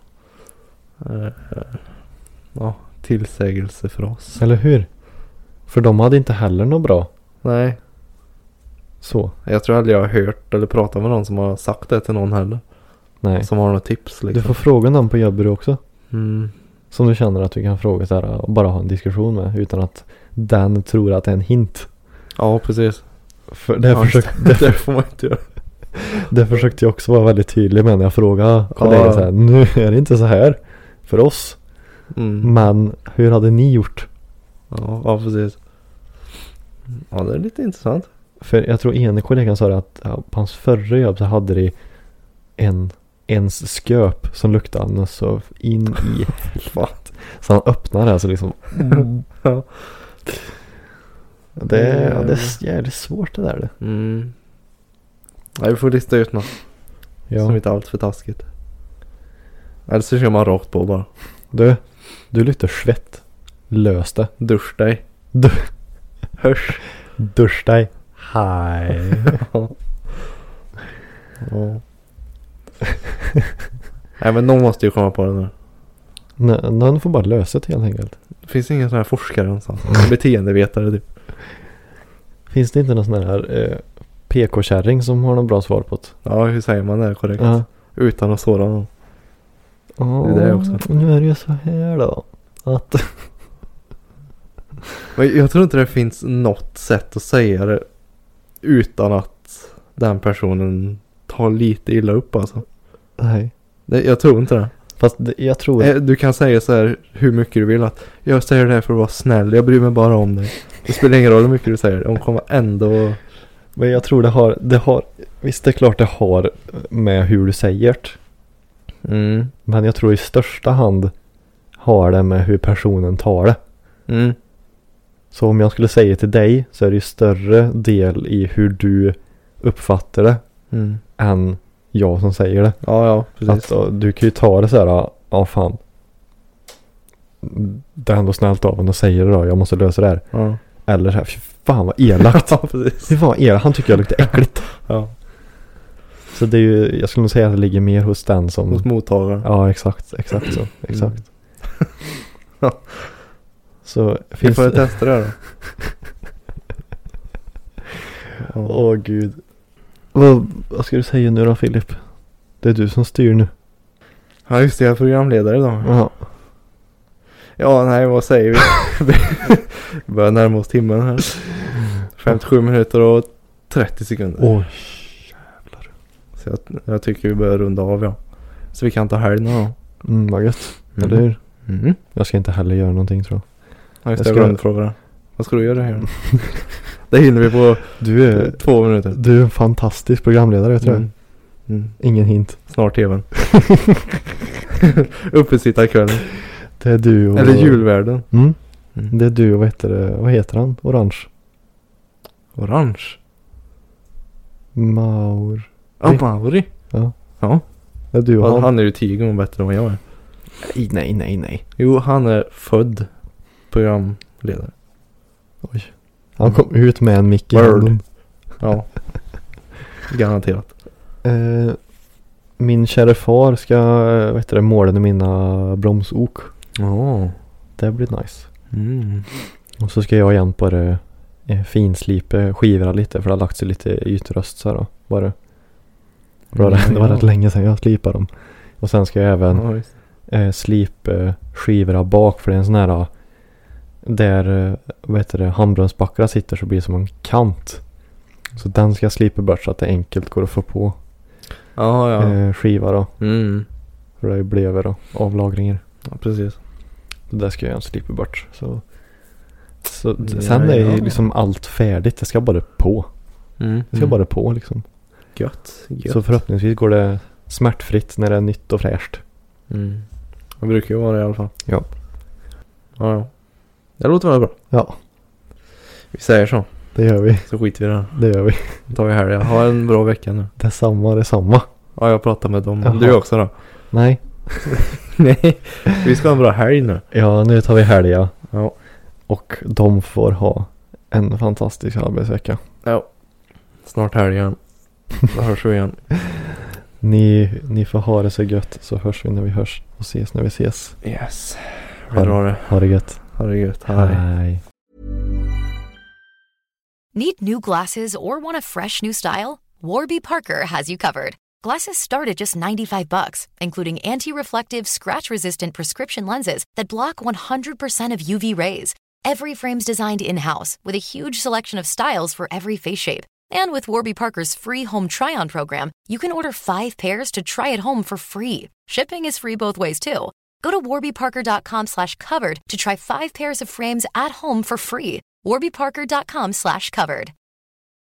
tillsägelse för oss? Eller hur? För de hade inte heller något bra. Nej. Så. Jag tror aldrig jag har hört eller pratat med någon som har sagt det till någon heller. Nej. Som har några tips liksom. Du får fråga någon på jobbet också. Mm. Som du känner att du kan fråga så här och bara ha en diskussion med. Utan att den tror att det är en hint. Ja, precis. För det får man inte göra. Det försökte jag också vara väldigt tydlig med när jag frågade kollegor så här, nu är det inte så här för oss. Men hur hade ni gjort? Ja, precis. Ja, det är lite intressant. För jag tror ena kollegan sa att på hans förra jobb så hade de en sköp som luktade så in i helvete. Så han öppnade det så liksom. Ja. Det är jävligt svårt det där. Ja, vi får lista ut något. Ja. Som inte är allt för taskigt. Eller så kör man rakt på bara. Du luktar svett. Lös det. Dusch dig. Hörs. Dusch dig. Hej. Ja. Nej, men någon måste ju komma på det nu. Någon får bara lösa det helt enkelt. Det finns ingen sån här forskare någonstans. Beteendevetare typ. Finns det inte någon sån här PK-kärring som har någon bra svar på det? Ja, hur säger man det korrekt? Ja. Utan att såra någon. Ja, Det är det också. nu är det ju så här då. Att Men jag tror inte det finns något sätt att säga det utan att den personen tar lite illa upp alltså. nej. Jag tror inte det. Fast jag tror Du kan säga så här hur mycket du vill att jag säger det här för att vara snäll. Jag bryr mig bara om dig. Det spelar ingen roll hur mycket du säger. De kommer ändå... Men jag tror det har visst det är klart det har med hur du säger det. Mm. Men jag tror i största hand har det med hur personen tar det. Mm. Så om jag skulle säga till dig så är det ju större del i hur du uppfattar det än jag som säger det. Ja, precis. Att, du kan ju ta det så här, ja fan. Det är ändå snällt av honom att säga det då, jag måste lösa det här. Ja. Eller så här, fy fan vad elakt. Ja, precis. Fy fan vad elakt, han tycker jag luktar äckligt. Ja. Så det är ju, jag skulle nog säga att det ligger mer hos den som... Hos mottagaren. Ja, exakt så. Exakt. Så Vi finns får testa det då. Åh gud. Vad ska du säga nu då, Filip? Det är du som styr nu. Ja, just det, jag är programledare då. Ja. Ja, nej, vad säger vi? Vi börjar närma oss timmen här. 57 minuter och 30 sekunder. Oj. Så jag tycker vi börjar runda av, ja. Så vi kan ta helg nu då. Vad gött. Eller hur? Mm. Jag ska inte heller göra någonting, tror jag. Ja, just Jag det, ska- grundfrågorna. Vad ska du göra här? Det hinner vi på Du är 2 minuter. Du är en fantastisk programledare, tror jag. Mm. Ingen hint. Snart tvn. Uppesittarkvällen. Det är du och... Eller julvärden. Mm. Det är du och vad heter han? Orange. Orange. Maur. Ja, Mauri. Ja. Ja. Det är du och han. Han är ju 10 gånger bättre än vad jag är. Nej. Jo, han är född programledare. Oj. Han kom ut med en mick i Word. handen. Ja. Garanterat. Min kära far ska måla mina bromsok. Ja. Det blir nice. Mm. Och så ska jag igen på det finslipa skivra lite, för det har lagt sig lite ytröst så här då. Bara. Det var rätt länge sedan jag slipade dem. Och sen ska jag även Ja, visst. slipa skivra bak, för det är en sån här där handbromsbackar sitter, så blir det som en kant. Så den ska jag slipa bort så att det enkelt går att få på Ja. skiva då. Mm. För det blev då avlagringar. Ja, precis. Så där ska jag slipa bort. Så Ja, sen är ju ja. liksom allt färdigt. Det ska bara på. Mm. Det ska bara på liksom. Gött. Så förhoppningsvis går det smärtfritt när det är nytt och fräscht. Mm. Det brukar ju vara det i alla fall. Ja. Ja. Det låter väl bra. Ja, Vi säger så. det gör vi. Så skiter vi i det. Det gör vi. Då tar vi helg. Ha en bra vecka nu. Detsamma. Ja, jag pratar med dem. Jaha. Du också då? Nej. Nej. Vi ska ha en bra helg nu. Ja, nu tar vi helga. Ja. Och de får ha en fantastisk arbetsvecka. Ja. Snart helg igen. Då hörs vi igen. Ni får ha det så gött, så hörs vi när vi hörs och ses när vi ses. Yes. Vi drar det. Ha det gött. Ha det gött. Hej. Hej. Need new glasses or want a fresh new style? Warby Parker has you covered. Glasses start at just $95, including anti-reflective, scratch-resistant prescription lenses that block 100% of UV rays. Every frame's designed in-house with a huge selection of styles for every face shape. And with Warby Parker's free home try-on program, you can order 5 pairs to try at home for free. Shipping is free both ways, too. Go to warbyparker.com/covered to try 5 pairs of frames at home for free. warbyparker.com/covered.